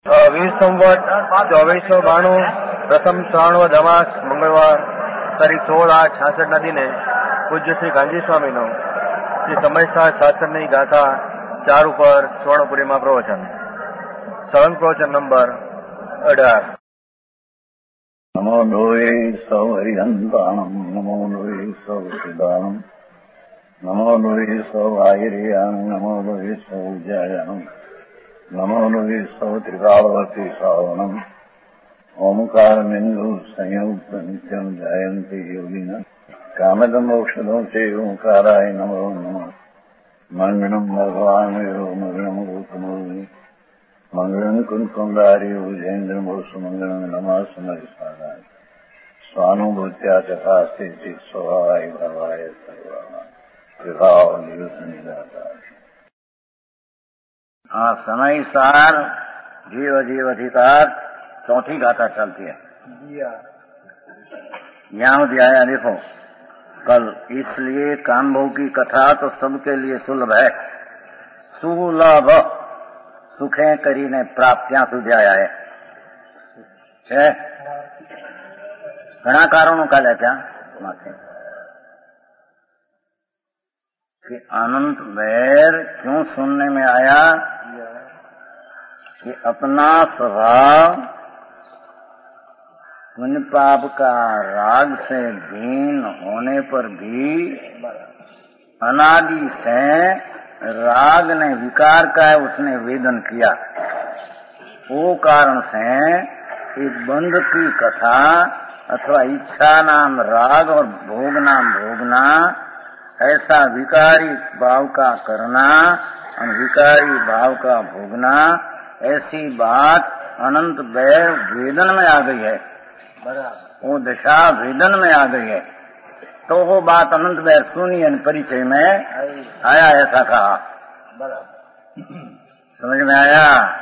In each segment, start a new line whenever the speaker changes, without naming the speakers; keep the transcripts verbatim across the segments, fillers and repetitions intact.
વીસ સંવત ચોવીસો બાણું પ્રથમ શ્રાવણ અમાસ મંગળવાર તારીખ સોળ આઠ છાસઠ ના દિને પૂજ્ય શ્રી ગાંધી સ્વામીનો શ્રી સમયસાર શાસ્ત્રની ગાથા ચાર ઉપર સ્વર્ણપુરીમાં પ્રવચન. સળંગ પ્રવચન નંબર અઢાર.
નમો લોહે સૌ હરિહંતાણમ નમો લોહે સૌ સિદ્ધાણમ નમો લોહે સૌ આયર્યાણ નમો લોહે સૌ જયાણમ નમો લોહે સૌ ત્રિકાળવતી શ્રાવણમ ઓમકાર બિંદુ સંયુક્ત નિત્યમ જયંતિ યોગિના કામદમ ઔષધો છે ઓંકારાય નમો નમઃ. મંગળમ ભગવાન મંગળમ ગૌતમોની મંગળમ કુંકુંડારી ઉજેન્દ્રમો સુમંગળમ નમઃ સમયસારાય સ્વાનુભૂત્યા તથા સ્થિતિ સ્વભાવાય ભાવાય સર્વાય વિભાવ દિવસ નિરાતા. हाँ, समय सार जीव जीव अधिकार चौथी गाथा चलती है. यहाँ दिया देखो कल, इसलिए कामभोग की कथा तो सबके लिए सुलभ है. सुलभ सुखे करीने प्राप्तियां सुध्याया है. घना कारणों का लेता माथे कि अनंत वैर क्यों सुनने में आया कि अपना स्वभाव पुण्य पाप का राग से भिन्न होने पर भी अनादि से राग ने विकार का उसने वेदन किया. वो कारण से एक बंध की कथा अथवा इच्छा नाम राग और भोग नाम भोगना, ऐसा विकारी भाव का करना और विकारी भाव का भोगना, ऐसी बात अनंत वैर वेदन में आ गई है. वो दशा वेदन में आ गई है. तो वो बात अनंत वैर सुनी और परिचय में आया, ऐसा कहा. समझ में आया?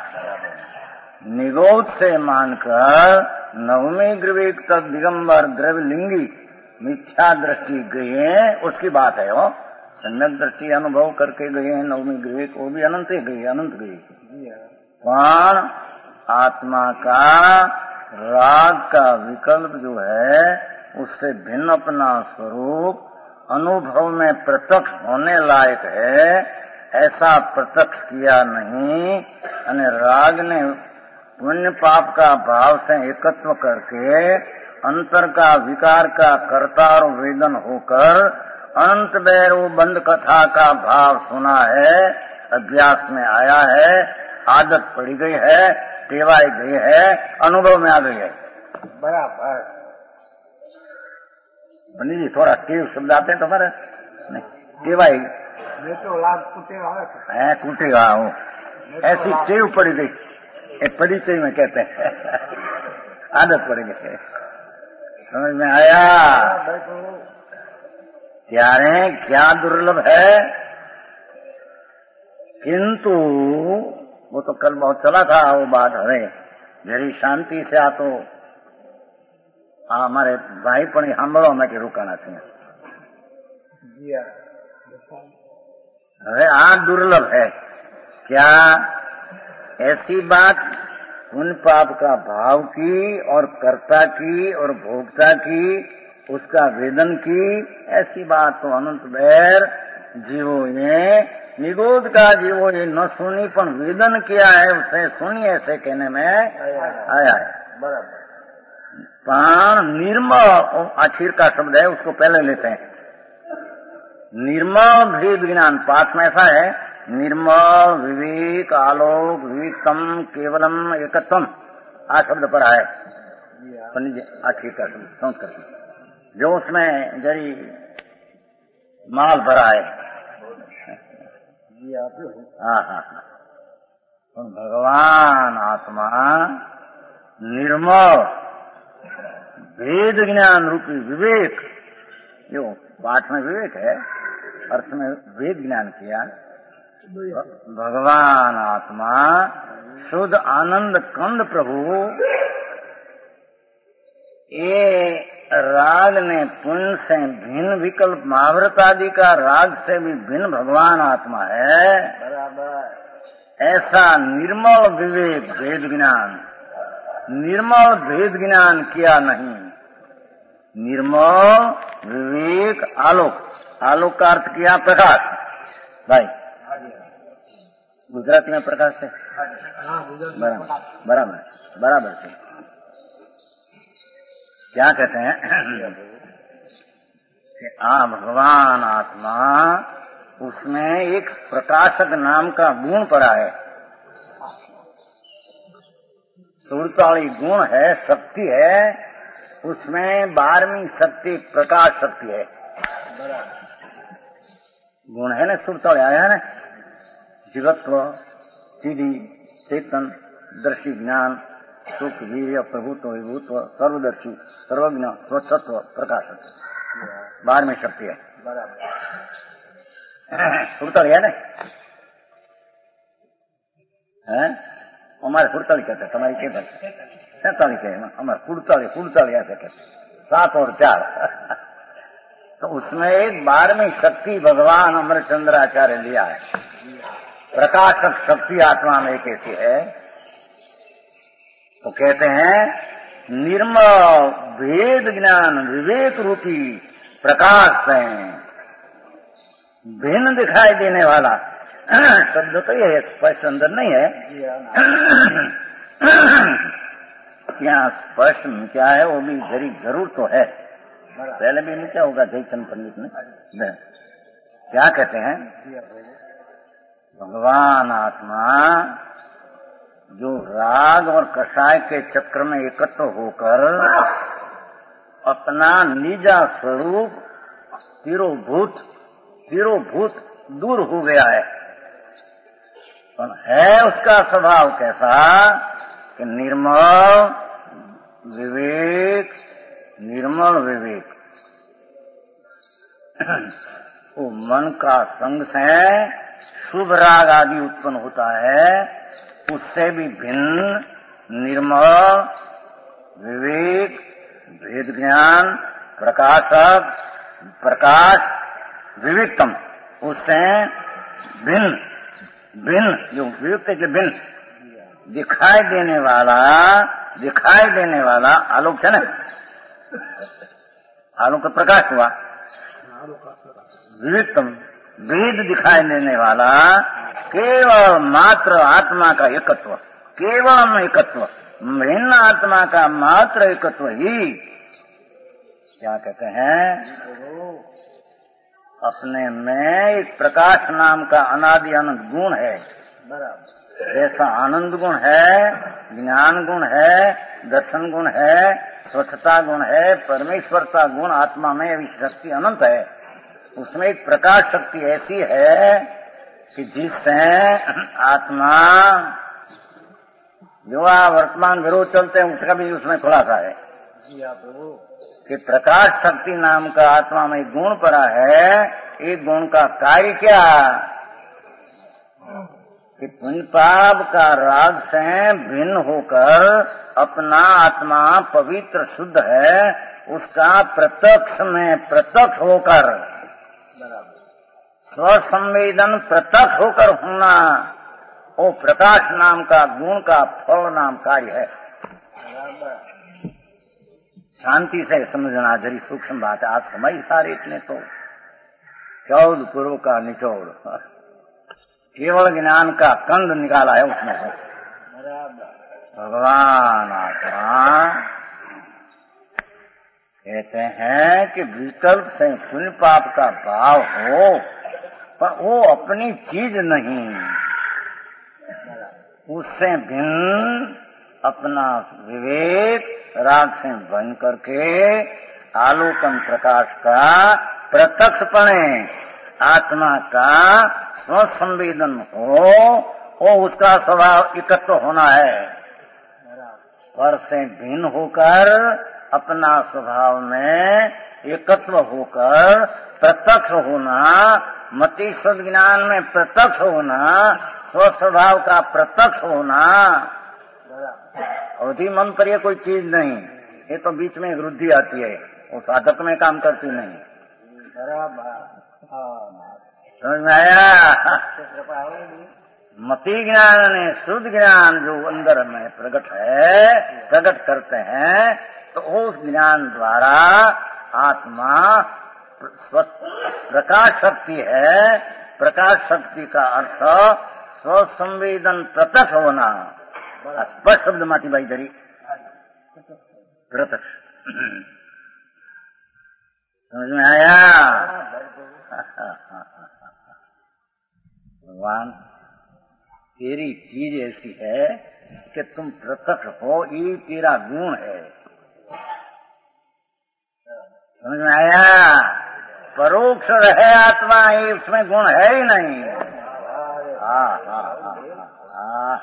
निगोद से मानकर नवमी ग्रविक तक दिगंबर द्रव्यलिंगी मिथ्या दृष्टि गई है, उसकी बात है. वो सम्यक दृष्टि अनुभव करके गए हैं नवमी ग्रविक, वो भी अनंत ही गई, अनंत गई. कौन? आत्मा का राग का विकल्प जो है उससे भिन्न अपना स्वरूप अनुभव में प्रत्यक्ष होने लायक है, ऐसा प्रत्यक्ष किया नहीं. और राग ने पुण्य पाप का भाव से एकत्व करके अंतर का विकार का कर्ता और वेदन होकर अनंत बैर वो बंद कथा का भाव सुना है, अभ्यास में आया है, आदत पड़ी गई है, टेवाई गई है, अनुभव में आ गई है. बराबर. पंडित जी थोड़ा टेव शब्द आते हैं तुम्हारे? नहीं, टेवाई तो लाभ कुटेगा है, कुटेगा हो, ऐसी टेव पड़ी गई. एक परिचय में कहते हैं आदत पड़ी गई. समझ में आया? त्यारे क्या दुर्लभ है. किंतु वो तो कल बहुत चला था वो बात. हरे जरी शांति से आ तो हमारे भाई पण सांभळो में के रुकाना छे. अरे आ दुर्लभ है. क्या? ऐसी बात उन पाप का भाव की और कर्ता की और भोक्ता की, उसका वेदन की, ऐसी बात तो अनंत बैर जीवो ने निगोद का जीवो ये न सुनी पण वेदन किया है, उसे सुनी ऐसे कहने में आया है. बराबर. पण निर्मल आखिर का शब्द है, उसको पहले लेते हैं. निर्मल भेद ज्ञान पाठ में ऐसा है, निर्मल विवेक आलोक विवेकम केवलम एकत्वम, आ शब्द पढ़ा है पंडित जी. आखिर का शब्द संस्कृत जो उसमें जरी माल भरा है. हाँ हाँ हाँ. भगवान आत्मा निर्मल भेद ज्ञान रूपी विवेक, जो पाठ में विवेक है, अर्थ में भेद ज्ञान किया. भगवान आत्मा शुद्ध आनंद कंद प्रभु, ये राग ने पुण्य से भिन्न विकल्प महाव्रत आदि का राग से भी भिन्न भगवान आत्मा है. बराबर. ऐसा निर्मल विवेक भेद ज्ञान, निर्मल भेद ज्ञान किया नहीं। निर्मल विवेक आलोक, आलोक का अर्थ किया प्रकाश। भाई गुजरात में प्रकाश है, बराबर बराबर बराबर से क्या कहते हैं कि आ भगवान आत्मा, उसमें एक प्रकाशक नाम का गुण पड़ा है, सुरताली गुण है, शक्ति है, उसमें बारहवीं शक्ति प्रकाश शक्ति है। गुण है ना, सुरताली आया है ना, जीवत्व, सीधी, चेतन, दर्शी, ज्ञान, सुख, वीर्य, प्रभुत्व, विभुत्व, सर्वदर्शी, सर्वज्ञ, स्वच्छत्व, प्रकाशत्व, बारहवीं शक्ति है। सुरताली है ना, है हमारे सुरताली कहते हैं, तुम्हारी क्या कहते हैं? सैतालीस है ना, हमारे कुड़ताली कुड़ताली ऐसे कहते हैं, सात और चार। तो उसमें एक बारहवीं शक्ति भगवान अमरचंद्राचार्य लिया है। प्रकाशक शक्ति आत्मा में कैसी है, तो कहते हैं निर्मल भेद ज्ञान विवेक रूपी प्रकाश से भिन्न दिखाई देने वाला शब्द तो ये स्पष्ट अंदर नहीं है, यहाँ स्पष्ट क्या है वो भी जरी जरूर तो है। पहले भी में क्या होगा जयचंद पंडित ने क्या कहते हैं, भगवान आत्मा जो राग और कषाय के चक्र में एकत्र होकर अपना निजा स्वरूप तिरोभूत तिरोभूत दूर हो गया है, और है उसका स्वभाव कैसा कि निर्मल विवेक, निर्मल विवेक। वो मन का संग से शुभ राग आदि उत्पन्न होता है, उससे भी भिन्न निर्मल विवेक, भेद ज्ञान, प्रकाशक, प्रकाश, विवेकतम, उससे भिन्न भिन्न जो विवेक के भिन्न दिखाई देने वाला, दिखाई देने वाला आलोक है ना, आलोक का प्रकाश हुआ, विवेकतम भेद दिखाई देने वाला, केवल मात्र आत्मा का एकत्व, केवल एकत्व, भिन्न आत्मा का मात्र एकत्व ही क्या कहते हैं, अपने में एक प्रकाश नाम का अनादि अनंत गुण है। जैसा आनंद गुण है, ज्ञान गुण है, दर्शन गुण है, स्वच्छता गुण है, परमेश्वरता गुण आत्मा में शक्ति अनंत है। उसमें एक प्रकाश शक्ति ऐसी है कि जिससे आत्मा जो वर्तमान विरोध चलते हैं उसका भी उसमें खुलासा है कि प्रकाश शक्ति नाम का आत्मा में गुण पड़ा है। एक गुण का कार्य क्या कि पुण्य पाप का राग से भिन्न होकर अपना आत्मा पवित्र शुद्ध है, उसका प्रत्यक्ष में प्रत्यक्ष होकर स्वसंवेदन प्रत्यक्ष होकर होना, वो प्रकाश नाम का गुण का फल नाम कार्य है। शांति से समझना जरी सूक्ष्म बात है, आप समझ सारे इतने तो चौद पूर्व का निचोड़ केवल ज्ञान का कंद निकाला है उसमें से। भगवान आत्मा कहते हैं कि विकल्प से पुण्य पाप का भाव हो, पर वो अपनी चीज नहीं, उससे भिन्न अपना विवेक राग से बन करके आलोकन प्रकाश का प्रत्यक्षपणे आत्मा का स्वसंवेदन हो, वो उसका स्वभाव एकत्व होना है। पर से भिन्न होकर अपना स्वभाव में एकत्व होकर प्रत्यक्ष होना, मति शुद्ध ज्ञान में प्रत्यक्ष होना, स्वस्वभाव का प्रत्यक्ष होना। अवधि मन पर ये कोई चीज नहीं, ये तो बीच में वृद्धि आती है, वो साधक में काम करती नहीं। समझ में आया? मति ज्ञान ने शुद्ध ज्ञान जो अंदर में प्रकट है, प्रकट करते हैं, तो उस ज्ञान द्वारा आत्मा प्रकाश शक्ति है। प्रकाश शक्ति का अर्थ स्वसंवेदन प्रत्यक्ष होना। स्पष्ट शब्द माती भाई धरी प्रत्यक्ष समझ में आया? भगवान तेरी चीज ऐसी है कि तुम प्रत्यक्ष हो, ये तेरा गुण है। समझ में आया? परोक्ष रहे आत्मा, ये उसमें गुण है ही नहीं। हाँ हाँ हाँ।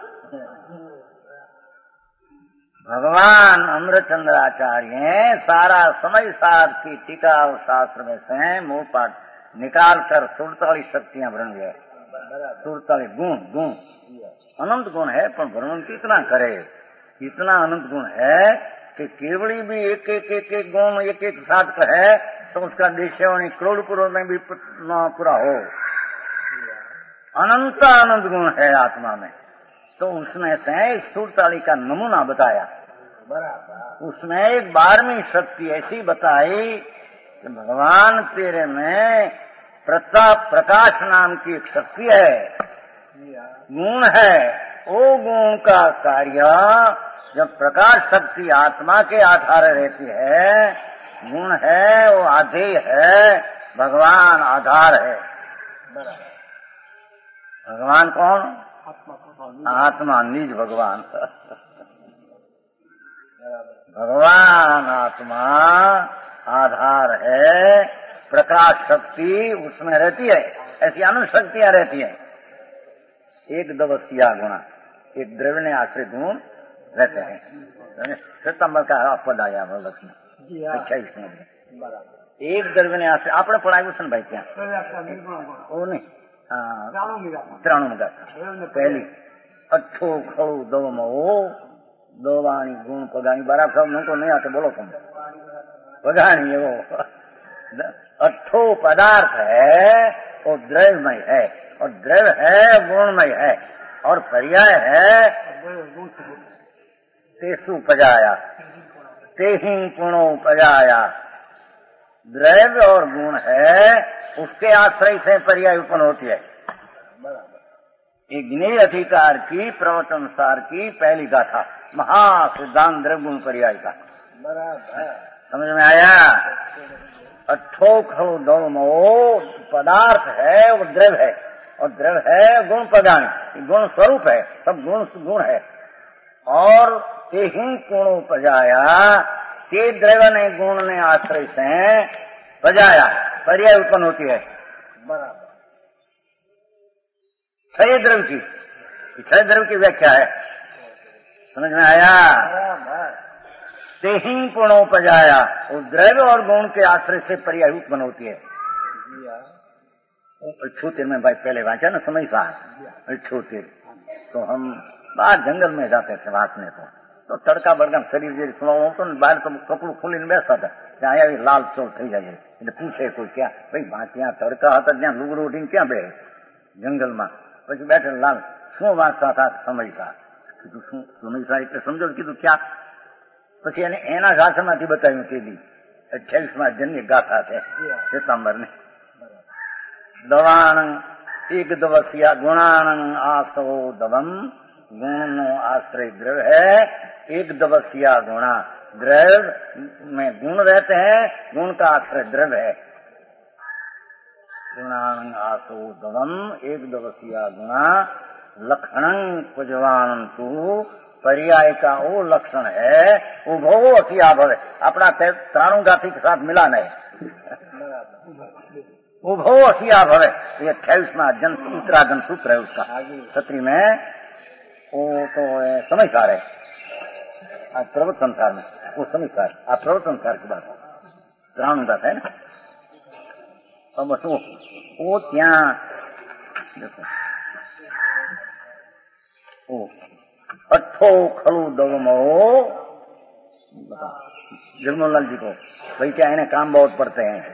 भगवान अमृतचंद्राचार्य सारा समय सार की टीका और शास्त्र में से मुंह पाठ निकाल कर सुड़तालीस शक्तियां भरण गए। सुड़तालीस गुण गुण अनंत गुण है, पर भ्रमण कितना करे? इतना अनंत गुण है कि केवड़ी भी एक एक एक एक गुण एक एक साथ का है तो उसका देशवाणी करोड़ करोड़ में भी पूरा हो। अनंत अनंत गुण है आत्मा में। तो उसमें से स्थूलताली का नमूना बताया। उसमें एक बारहवीं शक्ति ऐसी बताई कि भगवान तेरे में प्रताप प्रकाश नाम की एक शक्ति है, गुण है। वो गुण का कार्य जब प्रकाश शक्ति आत्मा के आधार रहती है, गुण है वो आधेय है, भगवान आधार है। भगवान कौन? आत्मा निज भगवान। भगवान आत्मा आधार है, प्रकाश शक्ति उसमें रहती है। ऐसी अनंत शक्तियां रहती हैं। एक दवसिया गुणा, एक द्रव्य आश्रित गुण रहते हैं। सितंबर का पद आया भगवत में अच्छा इसमें एक द्रव्य आश्रित आपने पढ़ाई सुन भाई क्या वो नहीं ત્રાણું पहली अठो खड़ू दो मो दो वाणी गुण पगानी बारा सब नहीं तो नहीं आते बोलो तुम पगानी वो अठो पदार्थ है वो द्रव्यमय है और द्रव्य है गुणमय है और पर्याय है तेसु पजाया तेहि पुणो पजाया। द्रव्य और गुण है उसके आश्रय से पर्याय उत्पन्न होती है। एक ज्ञेय अधिकार की प्रवचन सार की पहली गाथा महासिद्धांत द्रव्य गुण पर्याय का समझ में आया? अठो खड़ो दो मो पदार्थ है वो द्रव्य है और द्रव्य है गुण पदानी गुण स्वरूप है, सब गुण गुण है। और तेहि गुणों पजाया ते द्रव्य ने गुण ने आश्रय से पजाया पर्याय उत्पन्न होती है। बराबर छह द्रव्य की छह द्रव्य की व्याख्या है। समझ में आया? तेहि गुणों पजाया वो द्रव्य और गुण के आश्रय से पर्याय उत्पन्न होती है। छूते में भाई पहले वांचा ना समय सा छूते तो हम बाहर जंगल में जाते थे वासने को तो तड़का बड़का शरीर जे सुनो तो बाहर तो कपड़ू खोलीने बेसता था ત્યાં આવી લાલ ચોળ થઈ જાય એટલે પૂછે કોઈ ક્યાં ભાઈ ત્યાં તડકા હતા ત્યાં લુગડું ઉઠીને ક્યાં બે જંગલમાં પછી બેઠે લાલ શું વાંચતા હતા સમયસા કીધું શું સમયસા એટલે સમજો કીધું ક્યાં પછી એને એના ગાથામાંથી બતાવ્યું કીધી અઠ્યાવીસમાં જન્મ ગાથા છે સિતંબરની દવાણ એક દવસિયા ગુણાણ આસો દવમ गुण नो आश्रय द्रव्य है। एक दवसिया गुणा द्रव्य में गुण रहते हैं, गुण का आश्रय द्रव्य है। गुणान आसो दवम एक दवसिया गुणा लक्षण पुजवानंतु पर्याय का वो लक्षण है उभो असिया भवे अपना त्राणु गाथी के साथ मिलान है। उभो असिया भवे ये अट्ठाईसवा जन उत्तरागन सूत्र है उसका छत्री में वो तो समय सार है। आज प्रवचन सार में वो समय सार आप प्रवचन सार की बात त्राणु गाथ है ना। अब बस वो वो त्या देखो ओ अठो खड़ू दवमो जगमोहन जी को भाई क्या इन्हें काम बहुत पड़ते हैं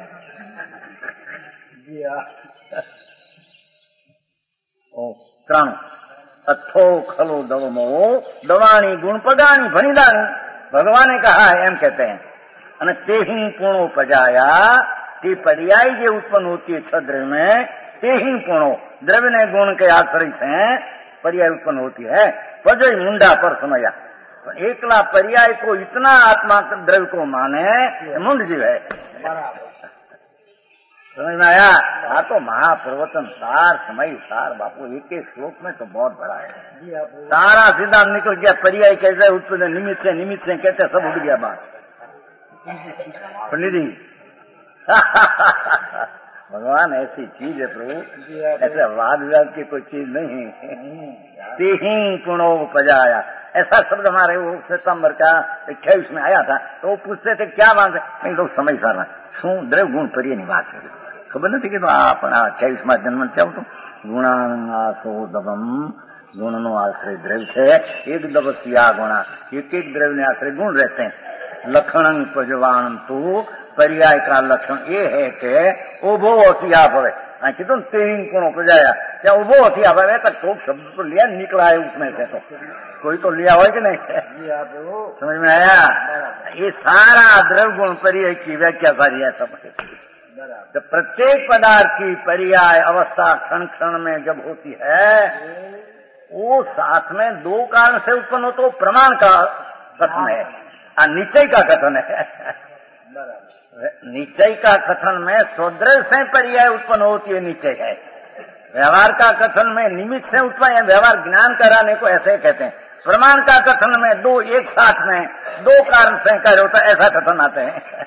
ओ त्राणु अथो खलो दवमो दवाणी गुण पगाणी भणीदानी, भगवाने कहा है एम कहते हैं। અને તે ही પૂર્ણો પજાયા, તે पर्याय जो उत्पन्न होती है छह द्रव्य में, ते ही पूर्णो द्रव्य ने गुण के आश्रय से पर्याय उत्पन्न होती है। पजय मुंडा पर समया, एकला पर्याय को इतना आत्मा द्रव्य को माने मुंड जीव है। समझ में आया? हाँ तो महाप्रवचन सार समय सार बापू एक एक श्लोक में तो बहुत बड़ा है। सारा सिद्धांत निकल गया, पर्याय कैसे उत्पन्न, निमित्त से निमित्त से कहते सब उड़ गया बात। पंडित जी भगवान ऐसी चीज है प्रभु, ऐसे वाद विवाद की कोई चीज नहीं है। ते ही पुणो पजाया, ऐसा शब्द हमारे वो सितंबर का अट्ठाईस में आया था, तो वो पूछते थे क्या बात है, नहीं लोग समझ सारा शू द्रव्य गुण परिय निवास है, खबर नहीं कि तो आप अट्ठाईस में जन्म चाहो तो गुणासो दबम गुण नो आश्रय द्रव्य है, एक दबसिया गुणा, एक एक द्रव्य ने आश्रय गुण रहते हैं। लक्षण पजवान तो पर्याय का लक्षण ये है कि उभो अतिया भवे, कितुम तेईन गुणों पजाया, क्या उभो अतिया भवे का तो शब्द तो लिया निकला है उसमें से, तो कोई तो लिया हो कि नहीं? समझ में आया? ये सारा द्रव्य गुण पर्याय की व्याख्या सारी है सब। तो प्रत्येक पदार्थ की पर्याय अवस्था क्षण क्षण में जब होती है, वो साथ में दो कारण से उत्पन्न हो तो प्रमाण का कथन है, निश्चय का कथन है। निश्चय का कथन में स्वद्रव्य से पर्याय उत्पन्न होती है, निश्चय है। व्यवहार का कथन में निमित्त से उत्पन्न, व्यवहार ज्ञान कराने को ऐसे कहते हैं। प्रमाण का कथन में दो एक साथ में दो कारण से कार्य होता है, ऐसा कथन आते हैं।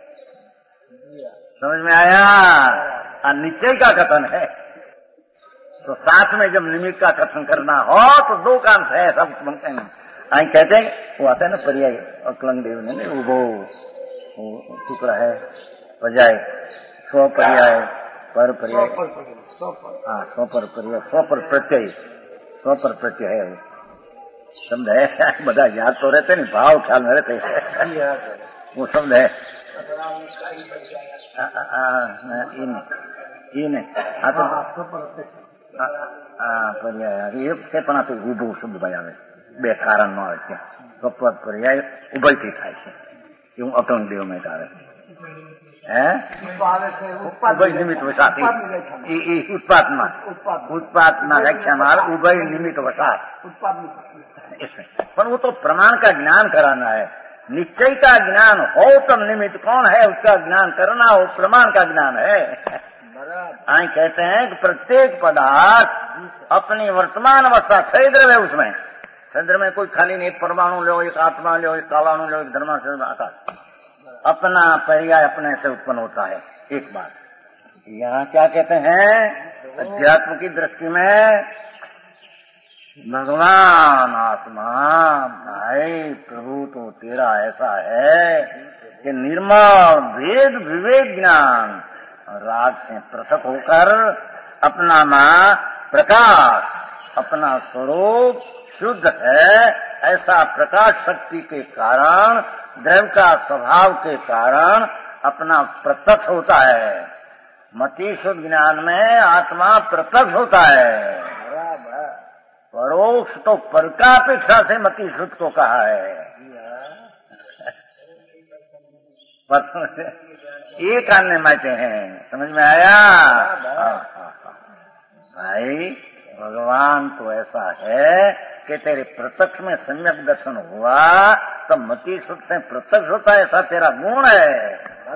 समझ में आया? निश्चय का कथन है तो साथ में जब निमित्त का कथन करना हो तो दो कारण से ऐसा बनते हैं। आई कहते हैं वो आता है ना पर्याय, अकलंग देव ने उभो टुकड़ा है, पर्याय स्व पर्याय पर पर्याय, हाँ स्व पर पर्याय, स्व पर प्रत्यय, स्व पर प्रत्यय है शब्द है। बता याद तो रहते नहीं, भाव ख्याल में रहते वो शब्द है। इन इन हाँ तो पर्याय ये से પણ તો ઉભો શબ્દ ભાઈ આવે, બે કારણ નો આવે છે। સ્વપદ પર્યાય ઉભયથી થાય છે, એવું અકલંગ દેવ में આવે है। ઉભય નિમિત્ત વસાત उत्पादમાં उत्पादના વ્યાખ્યામાં ઉભય નિમિત્ત વસાત, पर वो तो प्रमाण का ज्ञान कराना है। निश्चय का ज्ञान हो तब निमित्त कौन है उसका ज्ञान करना हो, प्रमाण का ज्ञान है। आई कहते हैं कि प्रत्येक पदार्थ अपनी वर्तमान अवस्था छह द्रव्य है, उसमें छह द्रव्य में कोई खाली नहीं, एक परमाणु लो, एक आत्मा लो, एक कालाणु लो, एक धर्माशय आकाश, अपना पर्याय अपने से उत्पन्न होता है। एक बात यहाँ क्या कहते हैं, अध्यात्म की दृष्टि में भगवान आत्मा भाई प्रभु तो तेरा ऐसा है कि निर्मल भेद विवेक ज्ञान राग से पृथक होकर अपना मां प्रकाश, अपना स्वरूप शुद्ध है, ऐसा प्रकाश शक्ति के कारण, द्रव्य का स्वभाव के कारण अपना प्रत्यक्ष होता है। मति शुद्ध ज्ञान में आत्मा प्रत्यक्ष होता है। परोक्ष तो पर का अपेक्षा से मति शुद्ध को कहा है। एक अन्य मायते हैं, समझ में आया? भाई भगवान तो ऐसा है कि तेरे प्रत्यक्ष में सम्यक दर्शन हुआ तो मति सुख से प्रत्यक्ष होता है, ऐसा तेरा गुण है।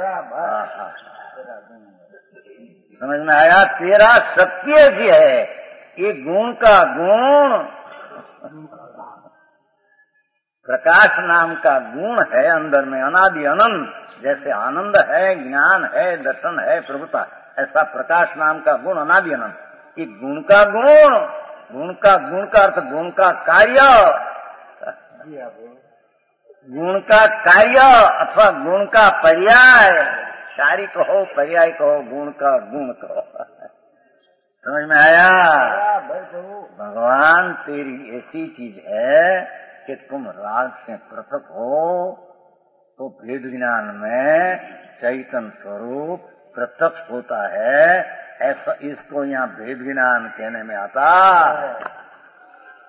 समझ में आया? तेरा सत्य जी है, ये गुण का गुण प्रकाश नाम का गुण है अंदर में, अनादि अनंत। जैसे आनंद है, ज्ञान है, दर्शन है, प्रभुता, ऐसा प्रकाश नाम का गुण अनादि अनंत। ये गुण का गुण, गुण का गुण का अर्थ गुण का कार्य, गुण का कार्य अथवा गुण का पर्याय, कार्य कहो पर्याय कहो, गुण का गुण कहो। समझ में आया? भगवान तेरी ऐसी चीज है कि तुम राग से पृथक हो तो भेद ज्ञान में चैतन्य स्वरूप प्रत्यक्ष होता है। ऐसा इसको यहाँ भेद ज्ञान कहने में आता।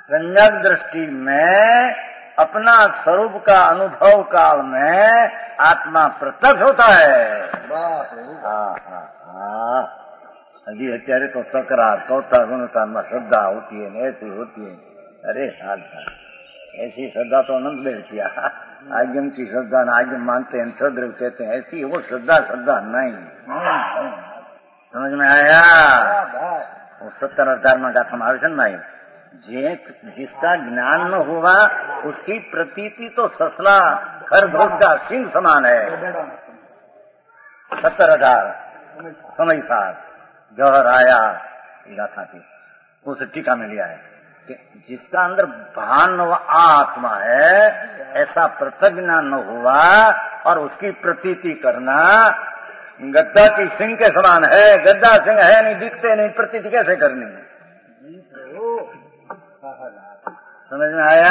सम्यक दृष्टि में अपना स्वरूप का अनुभव काल में आत्मा प्रत्यक्ष होता है। हाँ हाँ हाँ अभी અત્યારે तो सकरार चौथा गुणता में श्रद्धा होती है, ऐसी होती है। अरे हाल ऐसी श्रद्धा तो अनंत देव किया। आगम की श्रद्धा न आगम मानते हैं, सद्रव कहते हैं, ऐसी वो श्रद्धा श्रद्धा नहीं। समझ में आया? वो सत्तर हजार में गाथा में आवे नहीं। जे जिसका ज्ञान न हुआ उसकी प्रतीति तो ससला खरगोश का सिंह समान है। सत्तर हजार समय साथ जौहर आया गाथा की उस टीका में लिया है कि जिसका अंदर भान व आत्मा है ऐसा पृथक ज्ञान न हुआ और उसकी प्रतीति करना गद्दा की सिंह के समान है। गद्दा सिंह है नहीं, दिखते नहीं, प्रतीति कैसे करनी है? समझ में आया?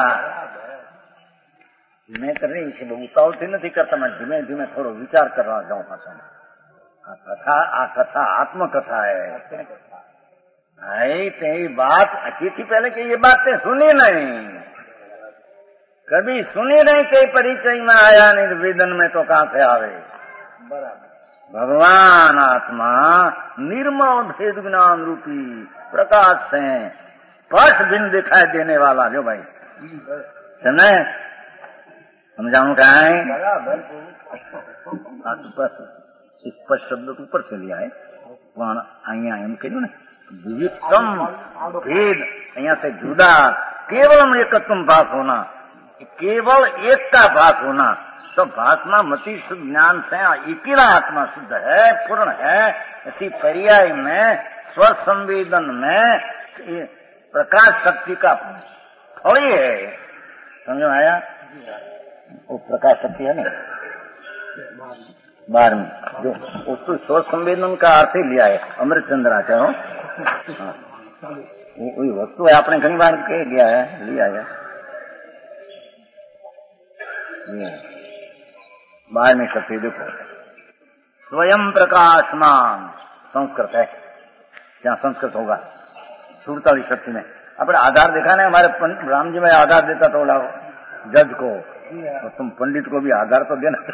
मैं कर रही इसे उतावल थी नहीं करता, मैं धीमे धीमे थोड़ा विचार कर रहा जाऊं पासा। आ कथा आ कथा आत्मकथा है भाई। तेरी बात अच्छी थी पहले कि ये बातें सुनी नहीं, कभी सुनी नहीं, कई परिचय में आया नहीं, वेदन में तो कहां से आवे? भगवान आत्मा निर्मल भेद ज्ञान रूपी प्रकाश से स्पष्ट बिन दिखाई देने वाला जो भाई समझे समझाऊं क्या है? स्पष्ट शब्द तो ऊपर से लिया है પણ અહીંયા એમ કહ્યું ને विविधतम भेद અહીંયા से जुदा केवल एकत्व भास होना, केवल एकता भास होना। तो भाषमा मति शुद्ध ज्ञान से अकेला आत्मा शुद्ध है, पूर्ण है। इसी पर्याय में स्व संवेदन में प्रकाश शक्ति का फल है। समझ में आया? वो प्रकाश शक्ति है ना बारहवीं जो उसको स्व संवेदन का अर्थ ही लिया है अमृत चंद्राचार्य हो। वही वस्तु है, आपने कई बार कह लिया है, लिया है बारहवीं शक्ति। देखो स्वयं प्रकाशमान संस्कृत है, क्या संस्कृत होगा? सुरताली शक्ति में अपने आधार देखा ना, हमारे राम जी में आधार देता तो बोला जज को, तो तुम पंडित को भी आधार तो देना।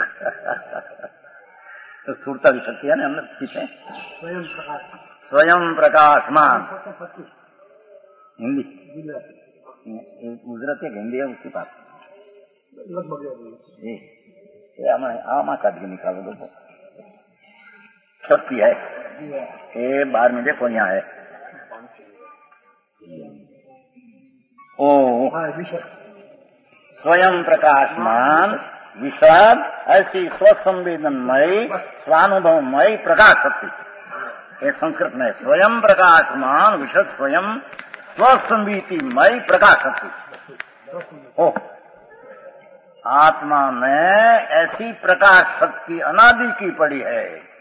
तो सुरताली शक्ति है ना अंदर पीछे स्वयं प्रकाशमान। हिंदी गुजराती हिंदी है उसकी बात आमा काट के निकालो देखो शक्ति है। ये बाहर में देखो यहाँ है ओ स्वयं प्रकाशमान विषद ऐसी स्वसंवेदनमयी स्वानुभवमयी प्रकाश शक्ति। ये संस्कृत में स्वयं प्रकाशमान विषद स्वयं स्वसंवीतिमयी प्रकाश शक्ति। ओ आत्मा में ऐसी प्रकाश शक्ति अनादि की पड़ी है,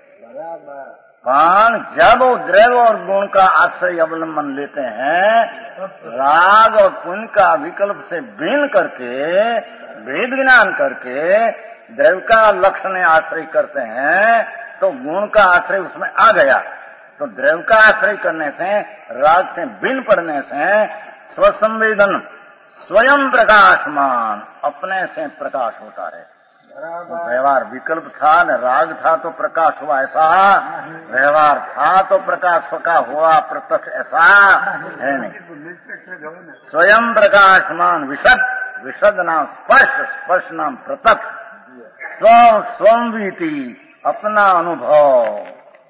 पर जब वो द्रव्य और गुण का आश्रय अवलंबन लेते हैं, राग और पुण्य का विकल्प से भिन्न करके भेद ज्ञान करके द्रव्य का लक्षण आश्रय करते हैं, तो गुण का आश्रय उसमें आ गया। तो द्रव्य का आश्रय करने से, राग से भिन्न पड़ने से स्वसंवेदन स्वयं प्रकाशमान अपने से प्रकाश होता है। तो व्यवहार विकल्प था न राग था तो प्रकाश हुआ, ऐसा व्यवहार था तो प्रकाश का हुआ प्रत्यक्ष, ऐसा है नहीं। स्वयं प्रकाशमान विशद, विशद नाम स्पर्श, स्पर्श नाम प्रत्यक्ष, स्व स्वंवीति अपना अनुभव।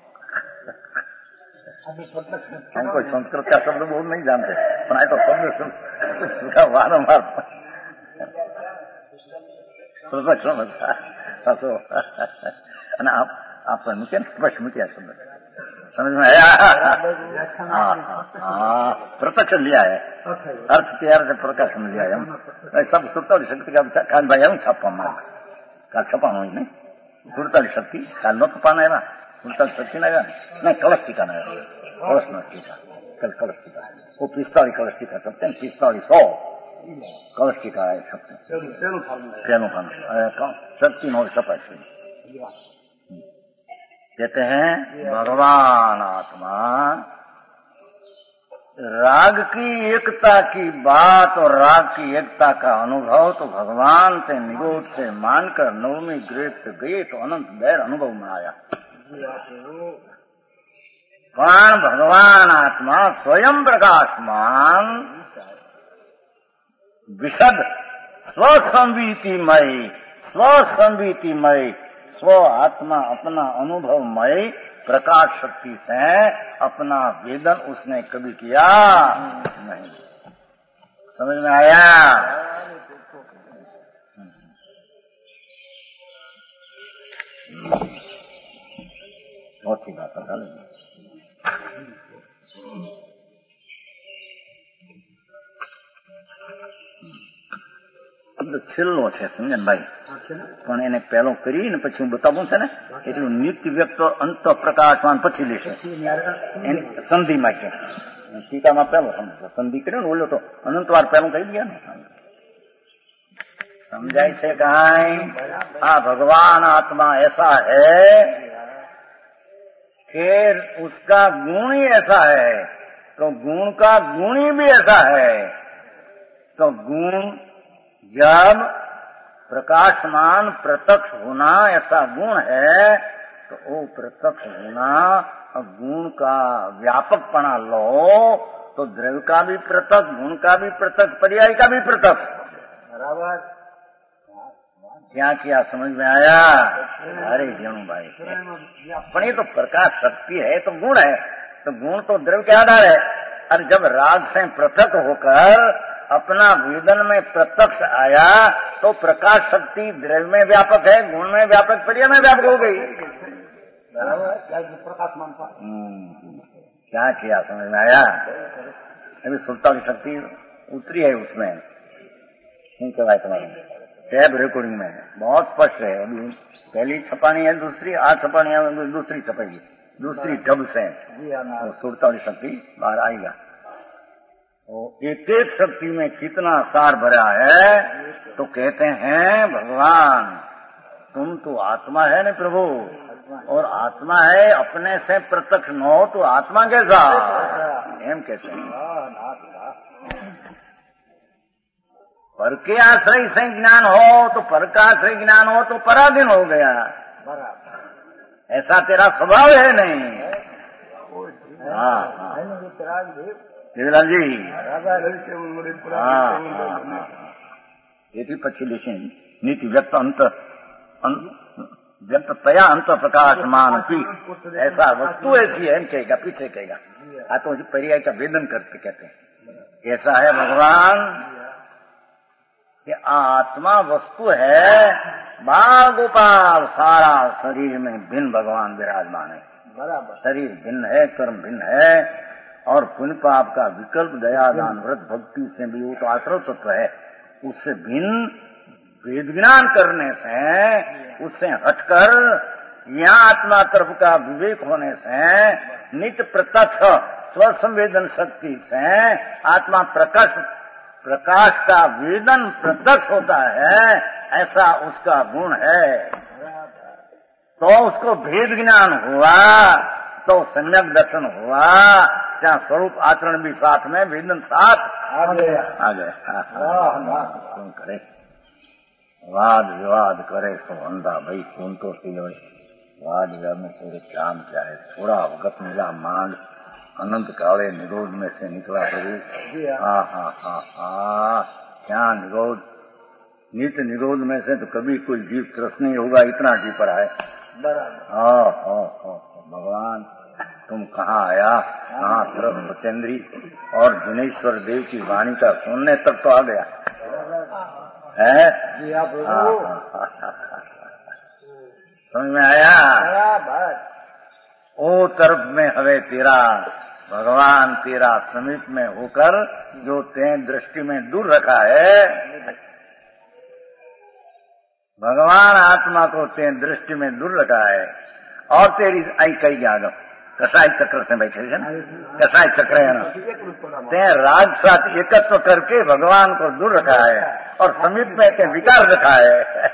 हम कोई संस्कृत का शब्द बहुत नहीं जानते, पर तो शब्द वारंवार आप आप मुझे स्पष्ट मुझे समझ में आया? प्रत्यक्ष लिया है, अर्थ तैयार से प्रकाश में लिया है। सब सुरताली शक्ति का काल भाई हम छापा मार काल छपा नहीं सुरताली शक्ति काल न छपाना है ना, सुरताली शक्ति ना नहीं कलश टीका ना कलश न टीका कल कलश टीका वो पिस्ताली कलश टीका सकते हैं, पिस्ताली सौ कलश टीका है सकते पेनो खाना शक्ति नौ छपा कहते हैं। भगवान आत्मा राग की एकता की बात और राग की एकता का अनुभव तो भगवान से निरोध से मानकर नवमी ग्रेट से गए तो अनंत बैर अनुभव में आया। प्राण भगवान आत्मा स्वयं प्रकाशमान विशद स्वसंवीतिमय स्वसंवीतिमय स्व आत्मा अपना अनुभवमय प्रकाश शक्ति से अपना वेदन उसने कभी किया नहीं। समझ में आया? बहुत ही बात बता लेंगे। છેલ્લો છે સમજે ભાઈ, પણ એને પહેલો કરીને પછી હું બતાવું છે ને એટલું નિત્ય વ્યક્ત અંત પ્રકાશવાન પછી લેશે એની સંધિમાં છે ટીકામાં પહેલો સમજો સંધિ કર્યો ને ઓલો તો અનંતવાર પહેલું કહી ગયા ને समझाई से कहां हाँ भगवान आत्मा ऐसा है कि उसका गुण ही ऐसा है तो गुण का गुण ही भी ऐसा है। तो गुण जब प्रकाशमान प्रत्यक्ष होना ऐसा गुण है तो वो प्रत्यक्ष होना और गुण का व्यापकपना लो तो द्रव्य का भी पृथक, गुण का भी पृथक, पर्याय का भी पृथक। बराबर क्या किया समझ में आया? अरे जीणु भाई, पण ये तो प्रकाश शक्ति है तो गुण है, तो गुण तो द्रव्य के आधार है। और जब राग से पृथक होकर अपना वेदन में प्रत्यक्ष आया तो प्रकाश शक्ति द्रव्य में व्यापक है, गुण में व्यापक, पर्याय में व्यापक हो गई। प्रकाश मानता क्या किया समझ में आया? अभी सुलता की शक्ति उतरी है उसमें, नहीं कहवाए तुम्हारे टैब रिकॉर्डिंग में बहुत स्पष्ट है। अभी पहली छपानी है, दूसरी आज छपानी है, दूसरी छपेगी, दूसरी ढब से सुरता वाली शक्ति बाहर आएगा। एक एक शक्ति में कितना सार भरा है तो कहते हैं भगवान तुम तो आत्मा है न प्रभु, और आत्मा है अपने से प्रत्यक्ष न हो तो आत्मा कैसा? एम कहते हैं पर के आश्रय से ज्ञान हो तो पर का आश्रय ज्ञान हो तो पराधीन हो गया। ऐसा तेरा स्वभाव है नहीं। हाँ देवलाल जी પછી લેશે નીતિ વ્યક્ત અંત व्यक्त तया अंत प्रकाशमान की ऐसा वस्तु ऐसी है कहेगा, पीछे कहेगा आ तो पर्याय का वेदन करते कहते हैं। ऐसा है भगवान कि आत्मा वस्तु है, बाल गोपाल सारा शरीर में भिन्न भगवान विराजमान है। बराबर शरीर भिन्न है, कर्म भिन्न है और पुण्य पाप का विकल्प दया दान व्रत भक्ति से भी वो तो आश्रय तत्व है। उससे भिन्न वेद ज्ञान करने से, उससे हटकर यहाँ आत्मा तरफ का विवेक होने से नित्य प्रत्यक्ष स्वसंवेदन शक्ति से आत्मा प्रकाश प्रकाश का वेदन प्रत्यक्ष होता है, ऐसा उसका गुण है। तो उसको भेद ज्ञान हुआ तो सम्यक दर्शन हुआ, क्या स्वरूप आचरण भी साथ में, वेदन साथ आ गए आ गए कौन करे वाद विवाद करे तो अंधा भाई सुन तो सी हो। वाद विवाद में तेरे काम क्या है? थोड़ा अवगत मिला मांग अनंत काले निरोध में से निकला प्रभु। हाँ हाँ हाँ हाँ क्या निरोध, नित्य निरोध में से तो कभी कोई जीव त्रस्त नहीं होगा, इतना जी पर है। हाँ हाँ हाँ भगवान तुम कहाँ आया, कहाँ त्रस्त बचेंद्री और जिनेश्वर देव की वाणी का सुनने तक तो आ गया है। समझ में आया? ओ तरफ में हवे तेरा भगवान तेरा समीप में होकर जो ते दृष्टि में दूर रखा है, भगवान आत्मा को ते दृष्टि में दूर रखा है और तेरी आई कई जागो कसाई चक्र से बैठे है ना, कसाई चक्र है ना, ते राग साथ एकत्व करके भगवान को दूर रखा है और समीप में ते विकार रखा है।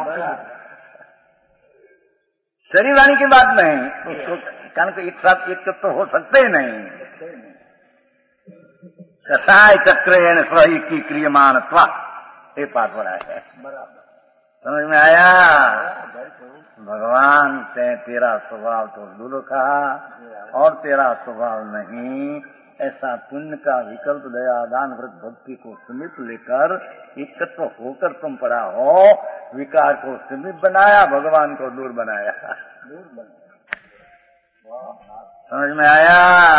शरीर वाणी की बात नहीं, उसको कारण एक साथ एक तो हो सकते ही नहीं। कसाय चक्र स्वही की क्रियमान ये पाठ पड़ा है। समझ में आया? भगवान ते तेरा स्वभाव तो दुर्लभा और तेरा स्वभाव नहीं, ऐसा पुण्य का विकल्प दया दान व्रत भक्ति को समीप लेकर एकत्व होकर तुम पड़ा हो। विकार को समीप बनाया, भगवान को दूर बनाया। समझ में आया?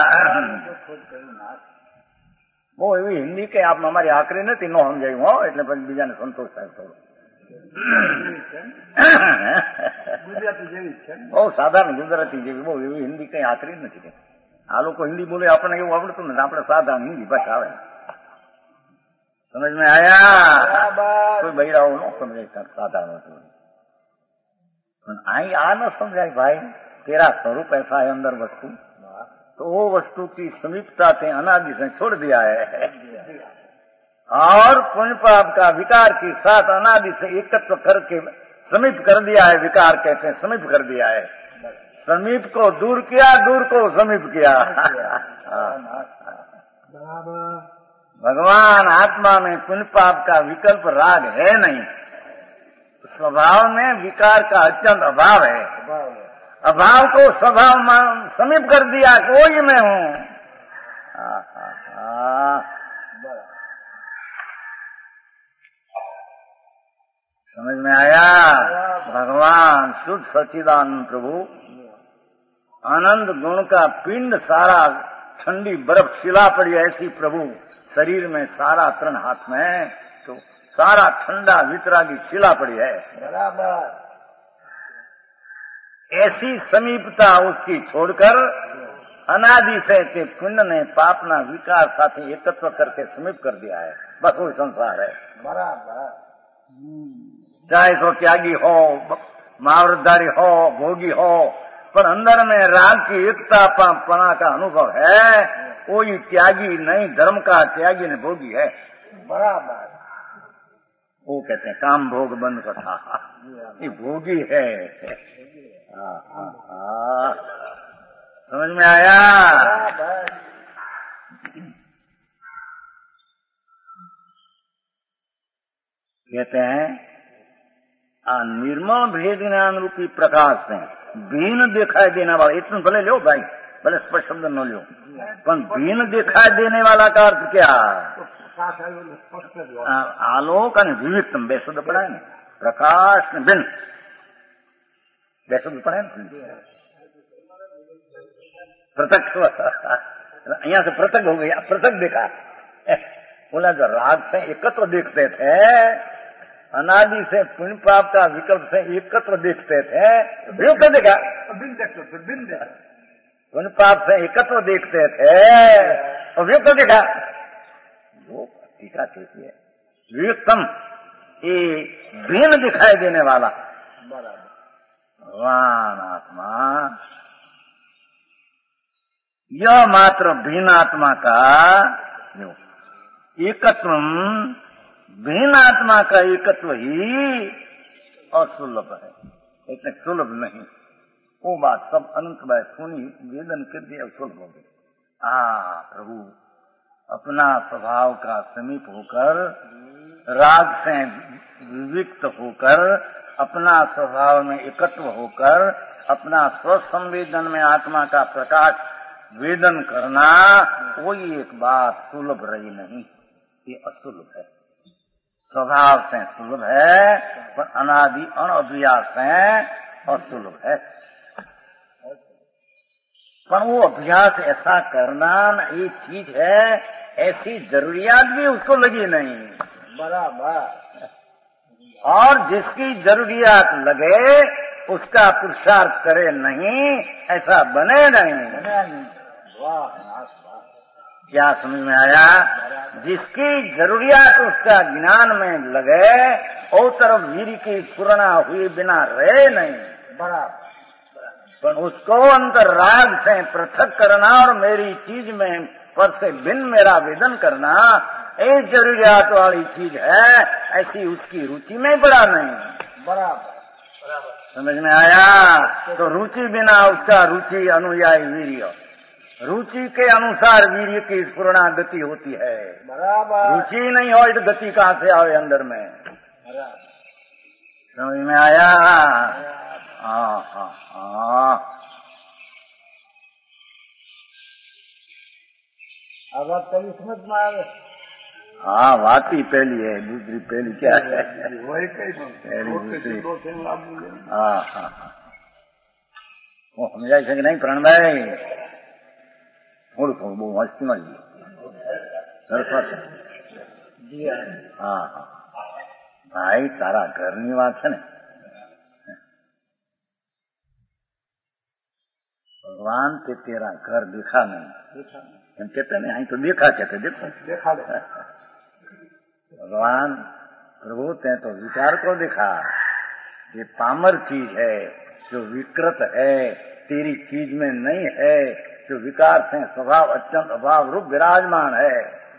वो એવી હિન્દી કે આપ અમારી આકરી નથી નો સમજાયું હો, એટલે પછી બીજાને સંતોષ થાય થોડો. ગુજરાતી જેવી છે, બહુ સાધારણ ગુજરાતી જેવી, બહુ એવી હિન્દી કઈ આકરી નથી. આ લોકો હિન્દી બોલે આપણને એવું આવડતું નથી, આપણે સાધારણ હિન્દી ભાષા આવે. સમજ में आया? કોઈ બૈરાઓ ન સમજાય સાધારણ હતું. અહીં આ ન સમજાય ભાઈ, तेरा स्वरूप ऐसा है अंदर वस्तु, तो वो वस्तु की समीपता से अनादि से छोड़ दिया है और पुण्य पाप का विकार के साथ अनादि से एकत्व करके समीप कर दिया है। विकार कहते हैं समीप कर दिया है, समीप को दूर किया, दूर को समीप किया। भगवान आत्मा में पुण्य पाप का विकल्प राग है नहीं, स्वभाव में विकार का अत्यंत अभाव है। अभाव को स्वभाव में समीप कर दिया, कोई मैं हूँ। समझ में आया? भगवान शुद्ध सच्चिदानंद प्रभु आनंद गुण का पिंड, सारा ठंडी बर्फ शिला पड़ी ऐसी प्रभु शरीर में, सारा तरण हाथ में तो सारा ठंडा वितरागी शिला पड़ी है। बराबर ऐसी समीपता उसकी छोड़कर अनादि से के पुण्य ने पापना विकार साथ एकत्व करके समीप कर दिया है। बस वही संसार है। बराबर चाहे तो त्यागी हो, महाव्रतधारी हो, भोगी हो, पर अंदर में राग की एकता पना का अनुभव है, कोई त्यागी नहीं, धर्म का त्यागी ने भोगी है। बराबर वो कहते हैं काम भोग बंद कथा, ये भोगी है। आ, आ, आ, समझ में आया? कहते हैं निर्मल भेद ज्ञान रूपी प्रकाश में भीन दिखाई देने वाला, इतना भले लो भाई, भले स्पष्ट शब्द न लो, पर भीन दिखाई देने वाला का अर्थ क्या? आलोक और विविधतम બે શબ્દ પડાય ને, પ્રકાશ ને ભિન્ન બે શબ્દ પડાય ને, प्रत्यक्ष यहाँ से पृथक हो गया, पृथक देखा। बोला जो राग से एकत्र देखते थे, अनादि से पुण्य पाप का विकल्प से एकत्र देखते थे, वियुक्त देखा, पुण्य पाप से एकत्र देखते थे और वियुक्त देखा। वो टीका कैसी है? वियुक्तम ये भिन्न दिखाई देने वाला भगवान आत्मा, यह मात्र भिन्न आत्मा का एकत्व, भिन्न आत्मा का एकत्व ही असुलभ है, इतने सुलभ नहीं। वो बात सब अनंत बात सुनी, वेदन कर दिया, सुलभ हो गई। आ प्रभु अपना स्वभाव का समीप होकर, राग से विविक्त होकर, अपना स्वभाव में एकत्व होकर, अपना स्वसंवेदन में आत्मा का प्रकाश वेदन करना, कोई एक बात सुलभ रही नहीं, ये असुलभ है। स्वभाव से सुलभ है, पर अनादि अनअभ्यास है असुलभ है। पर वो अभ्यास ऐसा करना एक चीज है, ऐसी जरूरियात भी उसको लगी नहीं। बराबर। और जिसकी जरूरियात लगे उसका पुरुषार्थ करे नहीं, ऐसा बने नहीं। क्या समझ में आया? जिसकी जरूरियात उसका ज्ञान में लगे, और तरफ वीर की पूर्णा हुई बिना रहे नहीं। बराबर। पर उसको अंतर राग से पृथक करना और मेरी चीज में पर से भिन्न मेरा वेदन करना, एक जरूरियात वाली चीज है, ऐसी उसकी रुचि में बड़ा नहीं। बराबर। समझ में आया? तो रुचि बिना उसका रुचि अनुयायी वीर्य, रुचि के अनुसार वीर्य की स्फुरणा गति होती है।
बराबर।
रुचि नहीं हो तो गति कहाँ से आवे अंदर में? समझ में आया? हाँ हाँ हाँ।
अब आप कभी समझ में आवे?
हाँ, बात ही पहली है, दूसरी पहली क्या है?
वही कही
पहली दूसरी। हाँ हाँ हाँ। वो समझाई सके नहीं प्रण भाई? थोड़ी थोड़ी वो मस्ती मरी सरस्वत। हाँ हाँ भाई, तारा घરની વાત છે ને, भगवान के तेरा घर दिखा नहीं, हम कहते नहीं, आई तो देखा कहते, देखो
देखा
भगवान प्रभु ते तो विचार को दिखा, ये पामर चीज है जो विकृत है, तेरी चीज में नहीं है, जो विकार से स्वभाव अत्यंत अभाव रूप विराजमान है।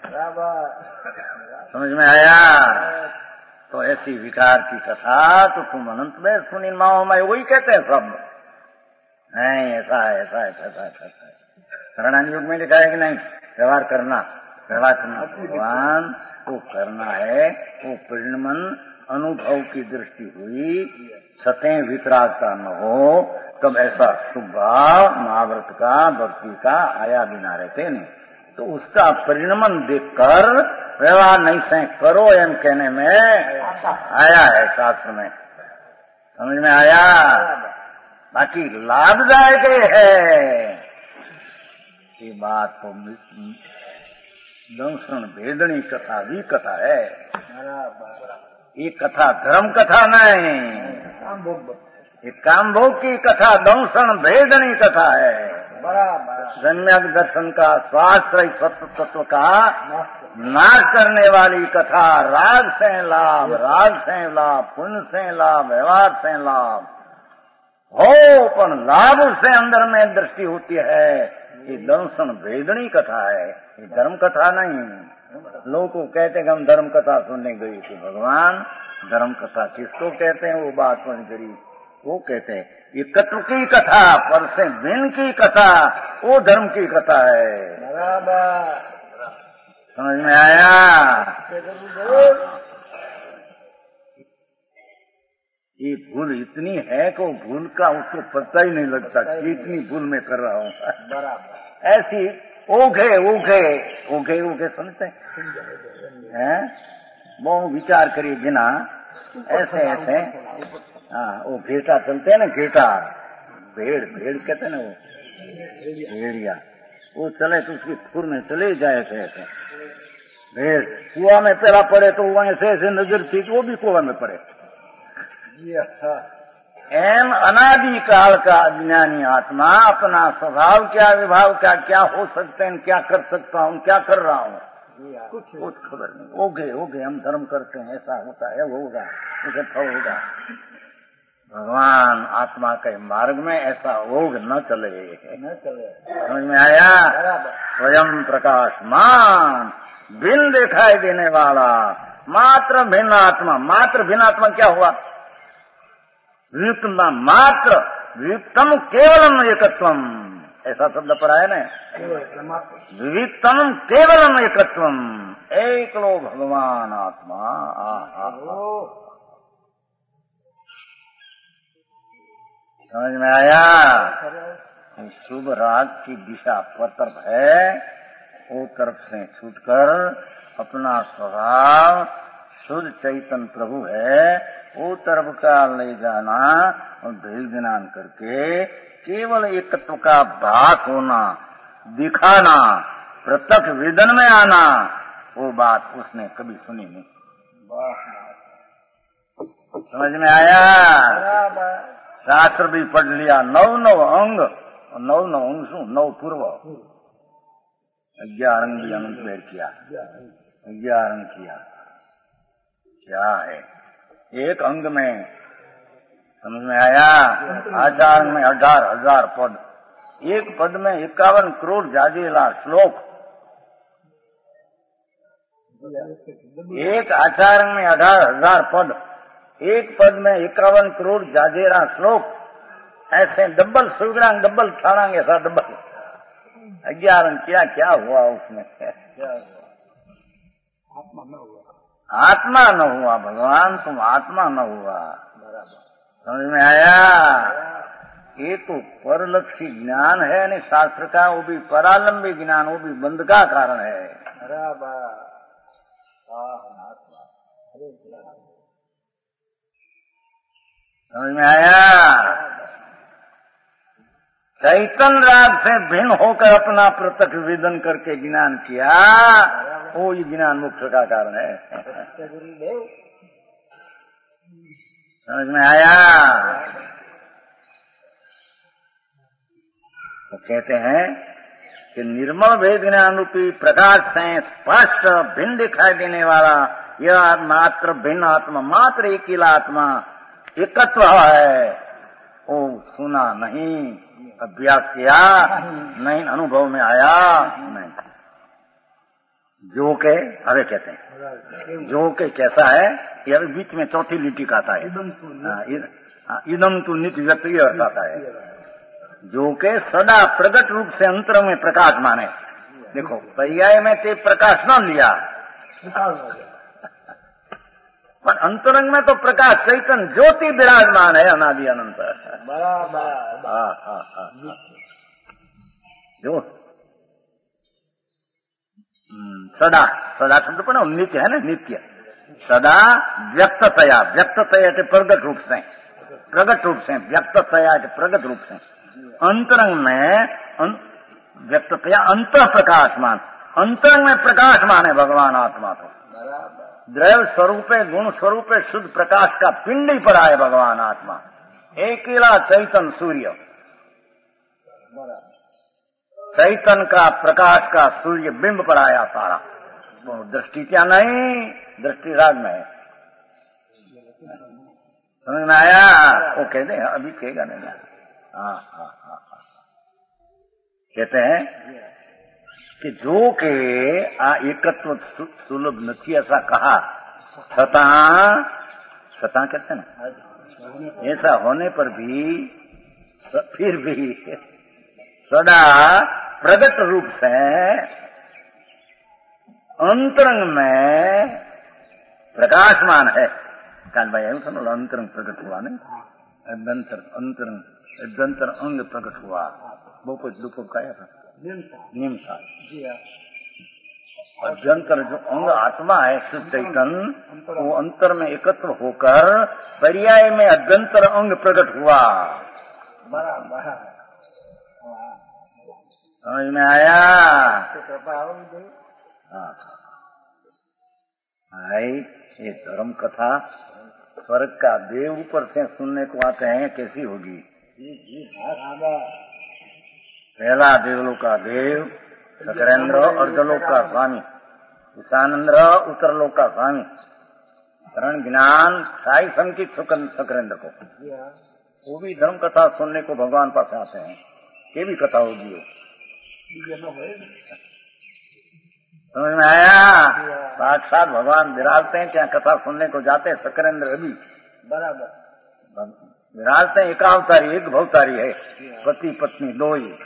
समझ में आया? तो ऐसी विकार की कथा तो तुम अनंत में सुनी माओ में वही कहते हैं सब, नहीं ऐसा है ऐसा है ऐसा है ऐसा है। शरणान युग में लिखा है कि नहीं, व्यवहार करना व्यवहार करना भगवान वो करना है, वो परिणमन अनुभव की दृष्टि हुई, सतें वितरागता न हो, तब ऐसा स्वभाव महाव्रत का भक्ति का आया बिना रहते नहीं। तो उसका परिणमन देखकर व्यवहार नहीं से करो एम कहने में आया है शास्त्र में। समझ में आया? बाकी लाभदायक है ये बात तो दंशन भेदनी कथा भी कथा है, ये कथा धर्म कथा नहीं, ये कामभोग की कथा दंशन भेदनी कथा है। सम्यक दर्शन का स्वाश्रय सत्य तत्व का नाश करने वाली कथा, राग से लाभ, राग से लाभ, पुण्य से लाभ, व्यवहार से लाभ हो, पर लाभ से अंदर में दृष्टि होती है, ये दंशन भेदनी कथा है, ये धर्म कथा नहीं। लोग को कहते हैं कि हम धर्म कथा सुनने गए थे, भगवान धर्म कथा किसको कहते हैं? वो बात बन करी, वो कहते हैं ये कत्व की कथा, पर से भिन्न की कथा, वो धर्म की कथा है। समझ में आया? ये भूल इतनी है कि वो भूल का उसको पता ही नहीं लगता कितनी भूल में कर रहा हूँ। बराबर ऐसी ओघे ओघे ओघे ओघे समझते हैं? वो विचार करिए बिना ऐसे ऐसे, हाँ वो घेटा चलते हैं ना, घेटा भेड़ भेड़ कहते हैं ना, वो भेड़िया वो चले तो उसकी खुर में चले जाए ऐसे ऐसे। भेड़ कुआ में पहला पड़े तो वो ऐसे ऐसे नजर थी कि वो भी कुआ में पड़े। एम अनादि काल का अज्ञानी आत्मा अपना स्वभाव क्या विभाव क्या क्या हो सकते हैं, क्या कर सकता हूँ, क्या कर रहा हूँ, कुछ कुछ खबर नहीं। ओगे ओगे हम धर्म करते हैं, ऐसा होता है, वो होगा उसे होगा। भगवान आत्मा के मार्ग में ऐसा ओग न चले, न चले। समझ में आया? स्वयं प्रकाशमान, भिन्न दिखाई देने वाला, मात्र भिन्न आत्मा। मात्र भिन्न आत्मा क्या हुआ? वियुक्तम मात्र, वियुक्तम केवलम एकत्वम, ऐसा शब्द पर है ना, वियुक्तम केवलम एकत्वम, एक लो भगवान आत्मा। आहा, समझ में आया? शुभ राग की दिशा पर तरफ है, वो तरफ से छूटकर अपना स्वभाव शुद्ध चैतन्य प्रभु है, वो तरफ का ले जाना और भेद ज्ञान करके केवल एकत्व का भास होना, दिखाना, प्रत्यक्ष वेदन में आना, वो बात उसने कभी सुनी नहीं। समझ में आया? शास्त्र भी पढ़ लिया, नौ नौ अंग, नौ नौ अंग शू नौ पूर्व, ग्यारह अंग भी अनंत भेद किया, ग्यारह अंग किया। क्या है एक अंग में? समझ में आया? आचार में अठारह हजार पद, एक पद में इक्यावन करोड़ जाजीला श्लोक, एक आचार में अठारह हजार पद, एक पद में इक्यावन करोड़ जाजेरा श्लोक, ऐसे डबल सुगरांग डबल ठाणांग ऐसा डबल अज्ञान क्या क्या हुआ उसमें?
क्या हुआ? आत्मा न हुआ।
आत्मा न हुआ भगवान, तुम आत्मा न हुआ।
बराबर।
समझ में आया? ये तो परलक्षी ज्ञान है नहीं शास्त्र का, वो भी परालंबी ज्ञान, वो भी बंध का कारण है।
बराबर। आत्मा
समझ में आया? चैतन्य राग से भिन्न होकर अपना प्रत्यक्ष वेदन करके ज्ञान किया, वो ही ज्ञान मोक्ष का कारण है। समझ में आया? तो कहते हैं कि निर्मल भेद ज्ञान रूपी प्रकाश से स्पष्ट भिन्न दिखाई देने वाला यह मात्र भिन्न आत्मा, मात्र एकीला आत्मा एकत्व है, वो सुना नहीं, अभ्यास किया नहीं, अनुभव में आया नहीं। जो के अरे कहते हैं जो के कैसा है, ये अभी बीच में चौथी लिटी का आता है, इदम तु नित्य व्यक्ति आता है। जो के सदा प्रगट रूप से अंतर में प्रकाश माने। देखो पर्याय में ते प्रकाश न लिया, पर अंतरंग में तो प्रकाश चैतन्य ज्योति विराजमान है, अनादि अनंत। जो सदा, सदा शब्द पर ना नित्य है ना, नित्य सदा व्यक्ततया, व्यक्ततया के प्रगट रूप से, प्रगट रूप से व्यक्ततया के प्रगट रूप से अंतरंग में व्यक्ततया अंत प्रकाशमान, अंतरंग में प्रकाशमान है भगवान आत्मा। तो द्रव्य स्वरूपे गुण स्वरूपे शुद्ध प्रकाश का पिंड ही पड़ा है भगवान आत्मा, एकेला चैतन्य सूर्य, चैतन्य का प्रकाश का सूर्य बिंब पड़ाया सारा। दृष्टि क्या नहीं, दृष्टि राग में है। समझ में आया? वो कहते हैं अभी कहेगा नहीं। हाँ हाँ हाँ हाँ कहते हैं कि जो के आ एकत्व सुलभ नहीं ऐसा कहा, सता सता कहते हैं ना, ऐसा होने पर भी फिर भी सदा प्रगट रूप से अंतरंग में प्रकाशमान है। काल भाई आयु सुनो, अंतरंग प्रकट हुआ नहीं, अभ्यंतर अंतरंग अभ्यंतर अंग प्रकट हुआ। वो कुछ दुख का था नियम था। अभ्यंतर जो अंग आत्मा है शुद्ध चैतन्य, वो अंतर में एकत्र होकर पर्याय में अभ्यंतर अंग प्रकट हुआ। समझ में आया? भाई ये धर्म कथा स्वर्ग का देव ऊपर से सुनने को आते हैं, कैसी होगी? पहला देवलोक का देव सकरेंद्र, अर्धलोक का स्वामी ईशानंद्र, उत्तरलोक का स्वामी करण ज्ञान साई संकित सकरेंद्र को, वो भी धर्म कथा सुनने को भगवान पास आते हैं। ये भी कथा होगी वो। समझ में आया? साक्षात भगवान विराजते हैं, क्या कथा सुनने को जाते हैं। सकरेंद्र भी बराबर विराजते हैं। एक अवतारी एक भवतारी है, पति पत्नी दो ही,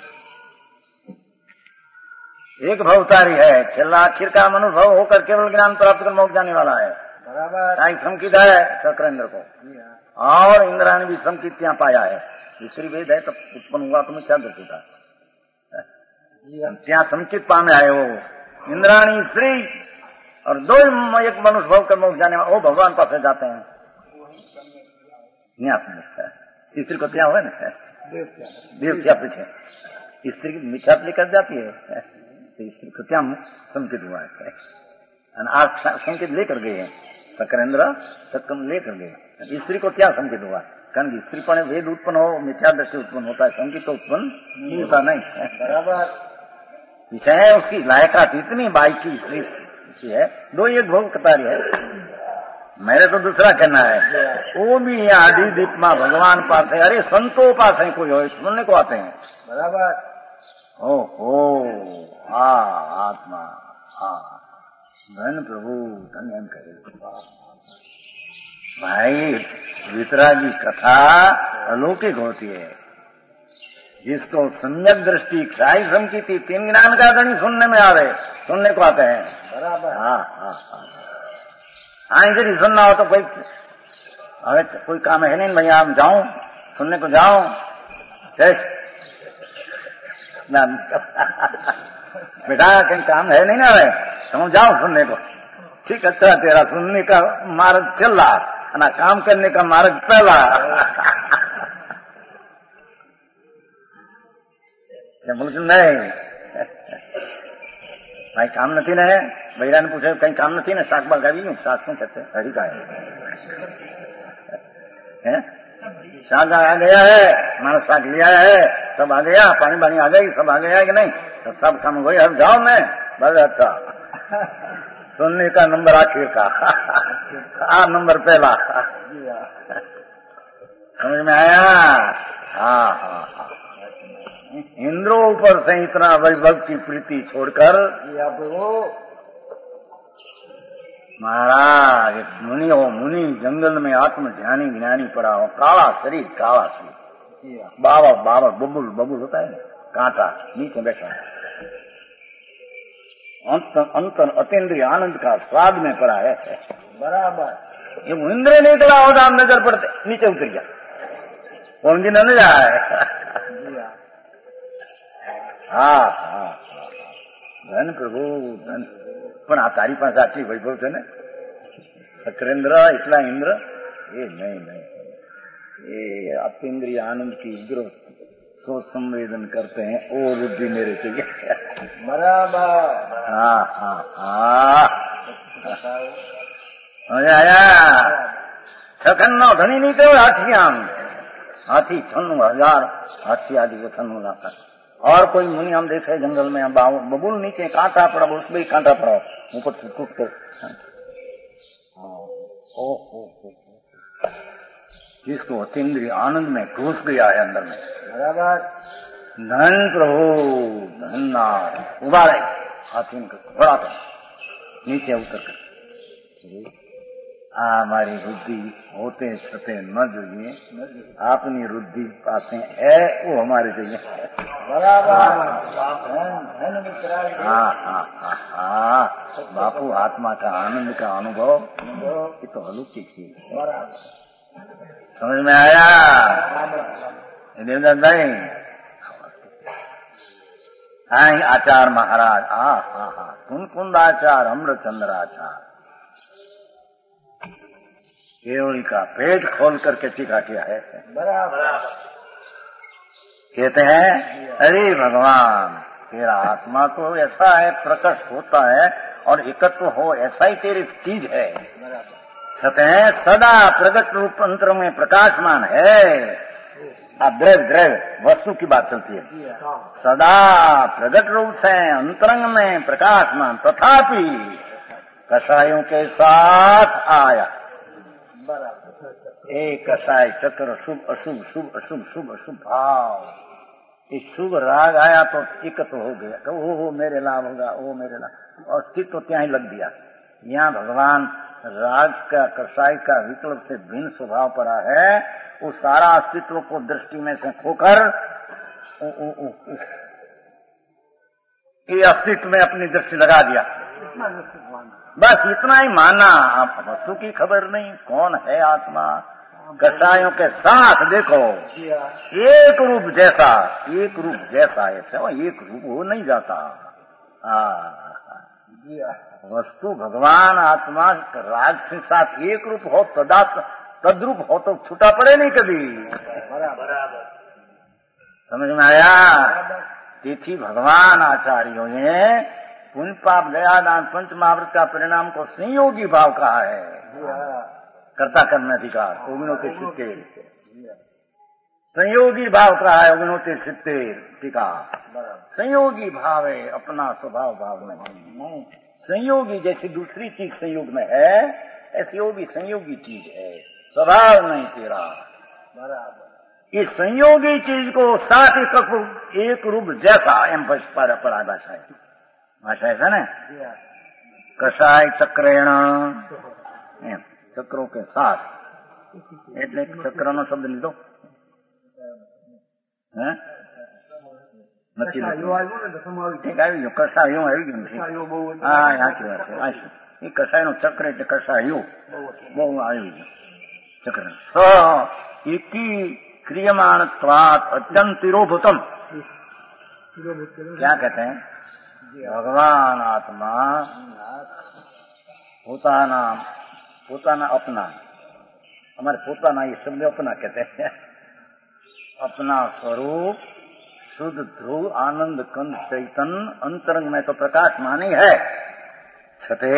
एक भवतारी है। छेल्ला आखिर का अनुभव होकर केवल ज्ञान प्राप्त कर मोक्ष जाने वाला है। बराबर साई संकित है सकरेंद्र को, और इंद्राणी भी संकित यहाँ पाया है। दूसरी वेद है तो उत्पन्न हुआ, तुम्हें क्या दुख होता? ત્યાં સંકિત પામે आए वो इंद्राणी स्त्री और दो एक मनुष्य भव कर मोक्ष जाने वाले वो भगवान पास जाते हैं। स्त्री को क्या हुआ ना, देव क्या पीछे स्त्री की मिठाप लेकर जाती है, तो स्त्री को क्या संकित हुआ है। आप संकित लेकर गए हैं, सकरेंद्र सकम लेकर गए। स्त्री को क्या संकित हुआ? कारण स्त्री पर वेद उत्पन्न हो, मिथ्या दृष्टि उत्पन्न होता है, संकित तो उत्पन्न होता नहीं। बराबर विषय है उसकी लायकात इतनी बाई की स्त्री है। दो एक भोग कतारी है, मेरे तो दूसरा कहना है। वो भी आदि दीप में भगवान पास है। अरे संतो पास है, कोई हो सुनने को आते हैं। बराबर ओ हो हा आत्मा हा धन प्रभु धन्य करे। भाई वितरागी कथा अलौकिक होती है। जिसको सम्यक दृष्टि क्षाई समकीति तीन ज्ञान का गणी सुनने में आवे, सुनने को आते हैं।
बराबर।
हाँ हाँ हाँ हाँ इधर ही सुनना हो तो कोई अरे कोई काम है नहीं भैया, हम जाऊं सुनने को जाऊं बेटा कहीं काम है नहीं ना भाई, तुम जाओ सुनने को। ठीक अच्छा तेरा सुनने का मार्ग चल रहा ना, काम करने का मार्ग पहला। बोल नहीं भाई काम नहीं ना है, भैया ने पूछा कहीं काम नहीं ना, शाक बाग આવી नहीं, शाक क्यों कहते हैं, हरी का है, शाक आ गया है, हमारा शाक लिया है, सब आ गया, पानी पानी आ गई, सब आ गया कि नहीं, तो सब काम हो गई, अब जाओ मैं बस। अच्छा सुनने का नंबर आखिर का, आ नंबर पहला, समझ में आया। हाँ हाँ हाँ इंद्रों ऊपर से इतना वैभव की प्रीति छोड़कर महाराज मुनि हो, मुनि जंगल में आत्म ध्यानी ज्ञानी पड़ा हो, काला शरीर काला शरीर, बाबा बाबा बबुल बबुल होता है कांटा नीचे बैठा, अंतर अतेंद्रिय आनंद का स्वाद में पड़ा है। बराबर। ये इंद्र निकला होता नजर पड़ते नीचे उतर गया, कौन दिन न जाए। હા હા ધન પ્રભુ ધન, પણ આ તારી પાસે આટલી વૈભવ છે ને સકરેન્દ્ર એટલા ઇન્દ્ર એ નહીં નહીં, ये अतीन्द्रिय आनंद की उग्र सोच संवेदन करते हैं, वो बुद्धि मेरे चाहिए। बराबर। हाँ हाँ हाँ मजा आया। छखन नो धनी नहीं तो हाथी आम हाथी छन्नु हजार हाथी आदि को छन्नु लाता, और कोई मुनि हम देखे जंगल में बबुल नीचे कांटा पड़ा, उसमें ही कांटा पड़ा ऊपर से टूट कर जिसको अतीन्द्रिय आनंद में घुस गया है अंदर में। बराबर। धन प्रभु धननाथ उबारे हाथी को बड़ा था नीचे उतर कर, आ हमारी बुद्धि होते छते न જોઈએ, आपनी रुद्धि पाते है वो हमारे चाहिए। बराबर। हाँ हाँ हाँ हाँ बापू आत्मा का आनंद का अनुभव ये तो अलौकिक चीज है, समझ में आया देवदास भाई। हाँ आचार्य महाराज हाँ हाँ हाँ कुंद आचार्य अम्रचंद्र आचार्य केवल का पेट खोल करके टीका किया है। बराबर। कहते हैं अरे भगवान तेरा आत्मा तो ऐसा है प्रकट होता है और एकत्व हो ऐसा ही तेरी चीज है, सतह सदा प्रगट रूप अंतर में प्रकाशमान है। अब द्रव्य द्रव्य वस्तु की बात चलती है, सदा प्रगट रूप से अंतरंग में प्रकाशमान, तथापि कषायों के साथ आया। एक कसाय चक्र शुभ अशुभ शुभ अशुभ शुभ अशुभ भाव, इस शुभ राग आया तो एकत्र हो गया, तो वो हो मेरे लाभ होगा, वो मेरे लाभ, और स्थित तो ત્યાં ही लग दिया। यहाँ भगवान राग का कसाय का विकल्प से भिन्न स्वभाव पड़ा है, वो सारा अस्तित्व को दृष्टि में से खोकर ये अस्तित्व में अपनी दृष्टि लगा दिया, बस इतना ही माना। आप वस्तु की खबर नहीं, कौन है आत्मा, कसायों के साथ देखो एक रूप जैसा, एक रूप जैसा ऐसा एक रूप हो नहीं जाता। वस्तु भगवान आत्मा राग के साथ एक रूप हो, तदा तद्रूप हो तो छूटा पड़े नहीं कभी। बराबर। समझ में आया। तिथि भगवान आचार्यों ने पुण्य पाप दया दान पंच महाव्रत का परिणाम को संयोगी भाव कहा है, कर्ता करने अधिकार ओगनोते सित्तेर, संयोगी भाव कहा है ओगनोते सित्तेर टीका। संयोगी भाव है, अपना स्वभाव भाव में नहीं। संयोगी जैसी दूसरी चीज संयोग में है, ऐसी वो भी संयोगी चीज है, स्वभाव नहीं तेरा। बराबर। इस संयोगी चीज को साथ ही एक रूप जैसा एम पड़ा भाषा है, भाषा ऐसा न कषाय चक्रेण एम चक्रों के साथ એટલે ચક્રનો શબ્દ લીધો હે નથી આવી ગયું કસાયું આવી ગયું હા સાચી વાત છે એ કસાય નું ચક્ર એટલે કસાયું બહુ આવી ગયું ચક્ર સ એકી क्रियमाणत्वात् अत्यंत तिरोभूतम क्या कहते हैं भगवान आत्मा पोताना पोताना अपना हमारे पोताना ये शब्द अपना कहते हैं अपना स्वरूप शुद्ध ध्रुव आनंद कंद चैतन अंतरंग में तो प्रकाश मानी है छते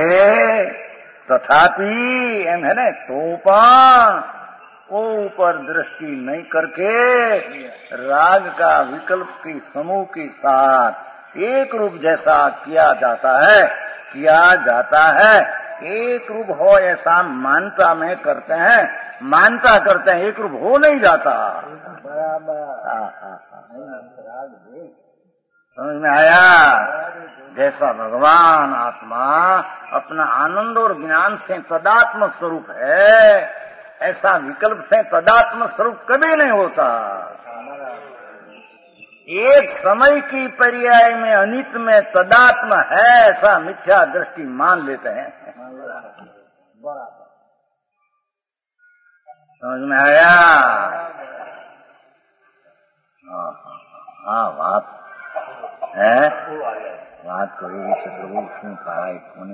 तथापि एम है ने तो पण ऊपर दृष्टि नहीं करके राग का विकल्प की समूह के साथ एक रूप जैसा किया जाता है किया जाता है एक रूप हो ऐसा मानता में करते हैं मानता करते हैं एक रूप हो नहीं जाता बराबर समझ में आया जैसा भगवान आत्मा अपना आनंद और ज्ञान से तदात्म स्वरूप है ऐसा विकल्प से तदात्म स्वरूप कभी नहीं होता एक समय की पर्याय में अनित में तदात्म है ऐसा मिथ्या दृष्टि मान लेते हैं समझ में आया हाँ बात है बात करेगी शत्रु क्यों पाए कोने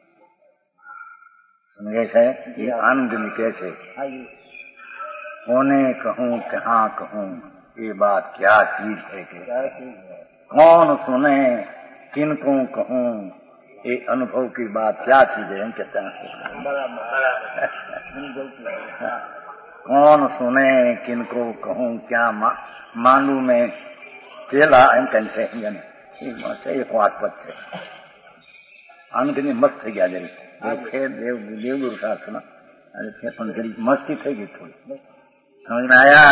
समझे है ये आनंद में कैसे कोने कहूँ कहाँ कहूँ ये बात क्या चीज है कि कौन सुने किनको कहूँ ये अनुभव की बात क्या चीज है हम कहते हैं कौन सुने किनको कहूँ क्या मा, मालूम में चेला एम कैसे एक वाट पद છે આનંદ ની મસ્ત થઈ ગયા જરી देव देवगुरु शास्त्र अरे फिर गरीब मस्ती थे गई थोड़ी समझ में आया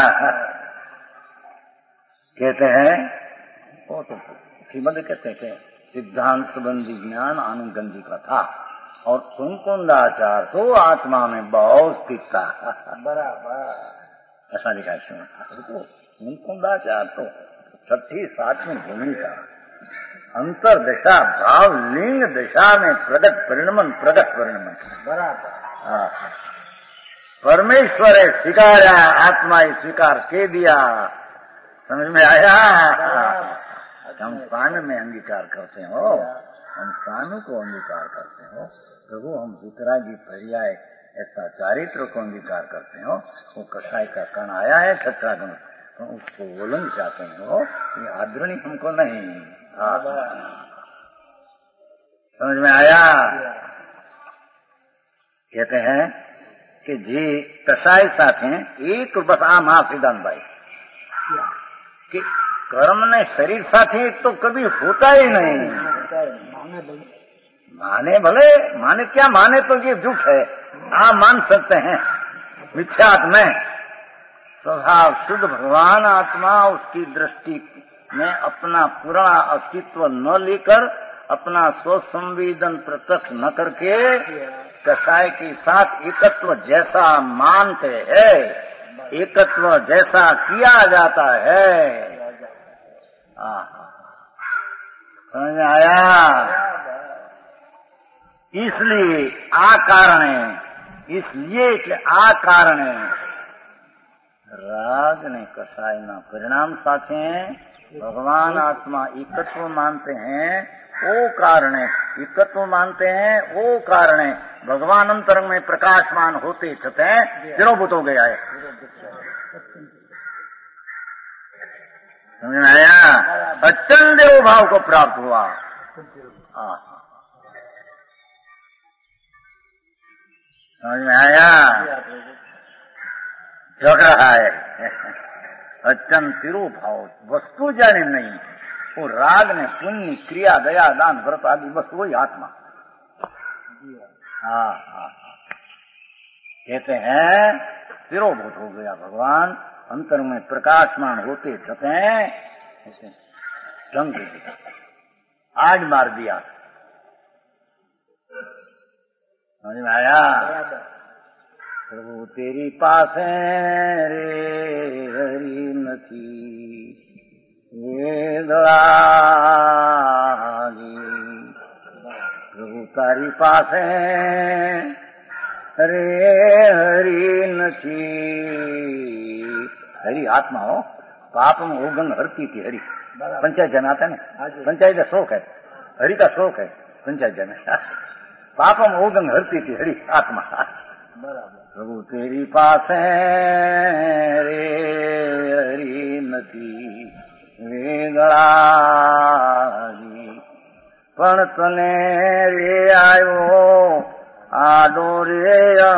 कहते हैं वो तो श्रीमद कहते हैं सिद्धांत संबंधी ज्ञान आनंद गंजी का था और कुंकुंदाचार तो आत्मा में बहुत स्थित था बराबर ऐसा लिखा है कुंकुंदाचार तो छठी सातवीं भूमि का अंतर दिशा भाव लिंग दिशा में प्रगट परिणमन प्रगट परिणमन बराबर परमेश्वर है स्वीकारा आत्मा ही स्वीकार के दिया समझ में आया हम स्थान में अंगीकार करते हो हम स्थानों को अंगीकार करते हो प्रभु हम वितरागी पर्याय ऐसा चारित्र को अंगीकार करते हो वो कसाई का कण आया है छठा गुण तो उसको उल्लंघ चाहते हो ये आदरणी हमको नहीं समझ में आया कहते हैं कि जी कसाई साथ हैं एक बस आ महासिद्धांत भाई कि कर्म ने शरीर साथ एक तो कभी होता ही नहीं माने भले माने क्या माने तो ये झूठ है आ मान सकते हैं मिथ्यात्म में स्वभाव शुद्ध भगवान आत्मा उसकी दृष्टि में अपना पुराना अस्तित्व न लेकर अपना स्वसंवेदन प्रत्यक्ष न करके कसाय के साथ एकत्व जैसा मानते हैं एकत्व जैसा किया जाता है समझ में आया इसलिए आ कारण है इसलिए कि आ कारण है राग ने कसाय ना परिणाम साथे भगवान आत्मा एकत्व मानते हैं वो कारण है एकत्व मानते हैं वो कारण है भगवान अंतरंग में प्रकाशमान होते छते द्रवभूत हो गया है समझ में आया अचल देव भाव को प्राप्त हुआ समझ में आया झग रहा है अत्यंत तिरु भाव वस्तु जाने नहीं वो राग ने पुण्य क्रिया दया दान व्रत आदि बस वही आत्मा हाँ हाँ कहते हैं तिरोभूत हो गया भगवान अंतर में प्रकाशमान होते छते ढंग आज मार दिया समझ में आया प्रभु तेरी पास रे हरि नथी વેદલાગી પ્રભુ તારી પાસે હરે હરી નથી. हरि आत्मा हो, पाप में उगन हरती थी हरि. पंचायत जन आता है ना, पंचायत का शौक है, हरि का शौक है पंचायत जन. पाप में उगन हरती थी हरि आत्मा. प्रभु तेरी पास रे हरि नथी वेगळागी पण तने रे आयो आडो रे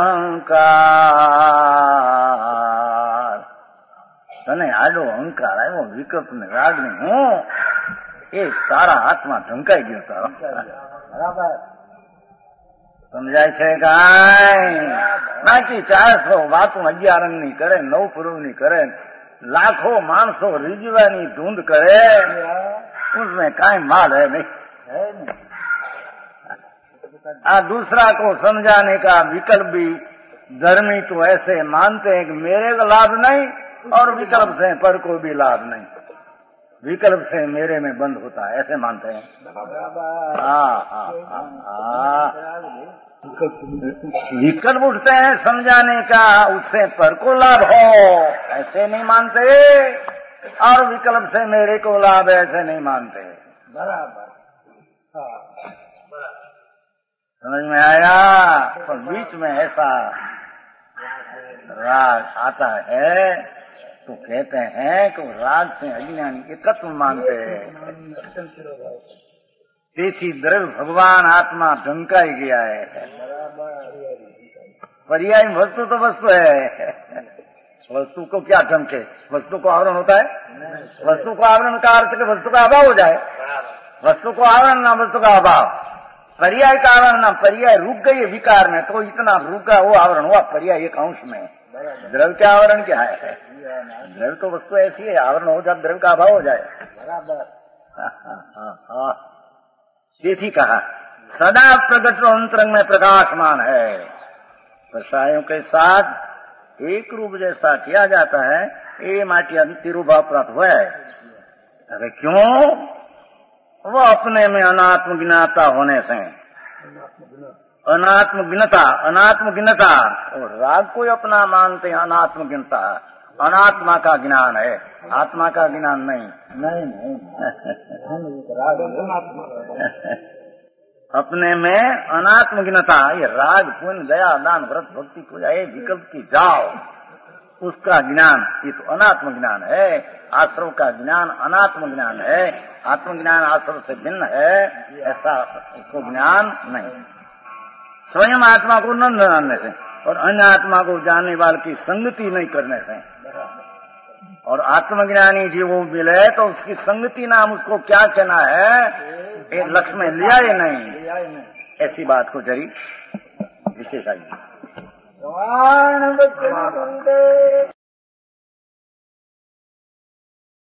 अहंकार. तने आडो अहंकार आयो विकल्प ने राग ने हूँ એ તારા હાથમાં ઢંકાઈ ગયો તારો. બરાબર સમજાય છે કાંઈ? બાકી ચારસો વાતો અગિયારંગની કરે, નવ પૂર્વની કરે, લાખો માણસો રીઝવાની ધૂંધ કરે, उसमें काई माल है नहीं. आ दूसरा को समझाने का विकल्प भी धर्मी तो ऐसे मानते हैं कि मेरे को लाभ नहीं और विकल्प से पर को भी लाभ नहीं, विकल्प से मेरे में बंद होता है, ऐसे मानते हैं. हाँ हाँ हाँ विकल्प उठते हैं समझाने का, उससे पर को लाभ हो ऐसे नहीं मानते, और विकल्प से मेरे को लाभ ऐसे नहीं मानते. बराबर समझ में आया? तो बीच में ऐसा राग आता है तो कहते हैं कि राग से अज्ञानी के तत्व मानते हैं. તેથી દ્રવ્ય ભગવાન આત્મા ઢંકાઈ ગયા है. पर्याय वस्तु तो वस्तु है, वस्तु को क्या ढंके? वस्तु को आवरण होता है, वस्तु को आवरण का अर्थ के वस्तु का अभाव हो जाए. वस्तु को आवरण ना वस्तु का अभाव, पर्याय का आवरण ना पर्याय रुक गई विकार में, तो इतना रुका वो आवरण हुआ पर्याय एक अंश में. द्रव्य का आवरण क्या है? द्रव्य तो वस्तु ऐसी है, आवरण हो जाए द्रव्य का अभाव हो जाए. તેથી कहा सदा प्रगट अंतरंग में प्रकाशमान है. प्रसायों के साथ एक रूप जैसा किया जाता है, ये माटी तिरुभाव प्राप्त हुआ है. अरे क्यों? वो अपने में अनात्म गिनाता होने से, अनात्म गिनता अनात्म गिनता और राग को अपना मानते हैं अनात्म गिनता. अनात्मा का ज्ञान है, आत्मा का ज्ञान नहीं. नहीं नहीं अपने में अनात्म गिनता, ये राग पुण्य दया दान व्रत भक्ति पूजा ये विकल्प की जाओ, उसका ज्ञान ये तो अनात्म ज्ञान है. आश्रव का ज्ञान अनात्म ज्ञान है, आत्मज्ञान आश्रव से भिन्न है, ऐसा इसको ज्ञान नहीं. स्वयं आत्मा को न जानने से और अन्य आत्मा को जानने वाले की संगति नहीं करने से, और आत्मज्ञानी जीव मिले तो उसकी संगति नाम उसको क्या कहना है, एक लक्ष्य में लिया ही नहीं. ऐसी बात को जरी विशेष आई.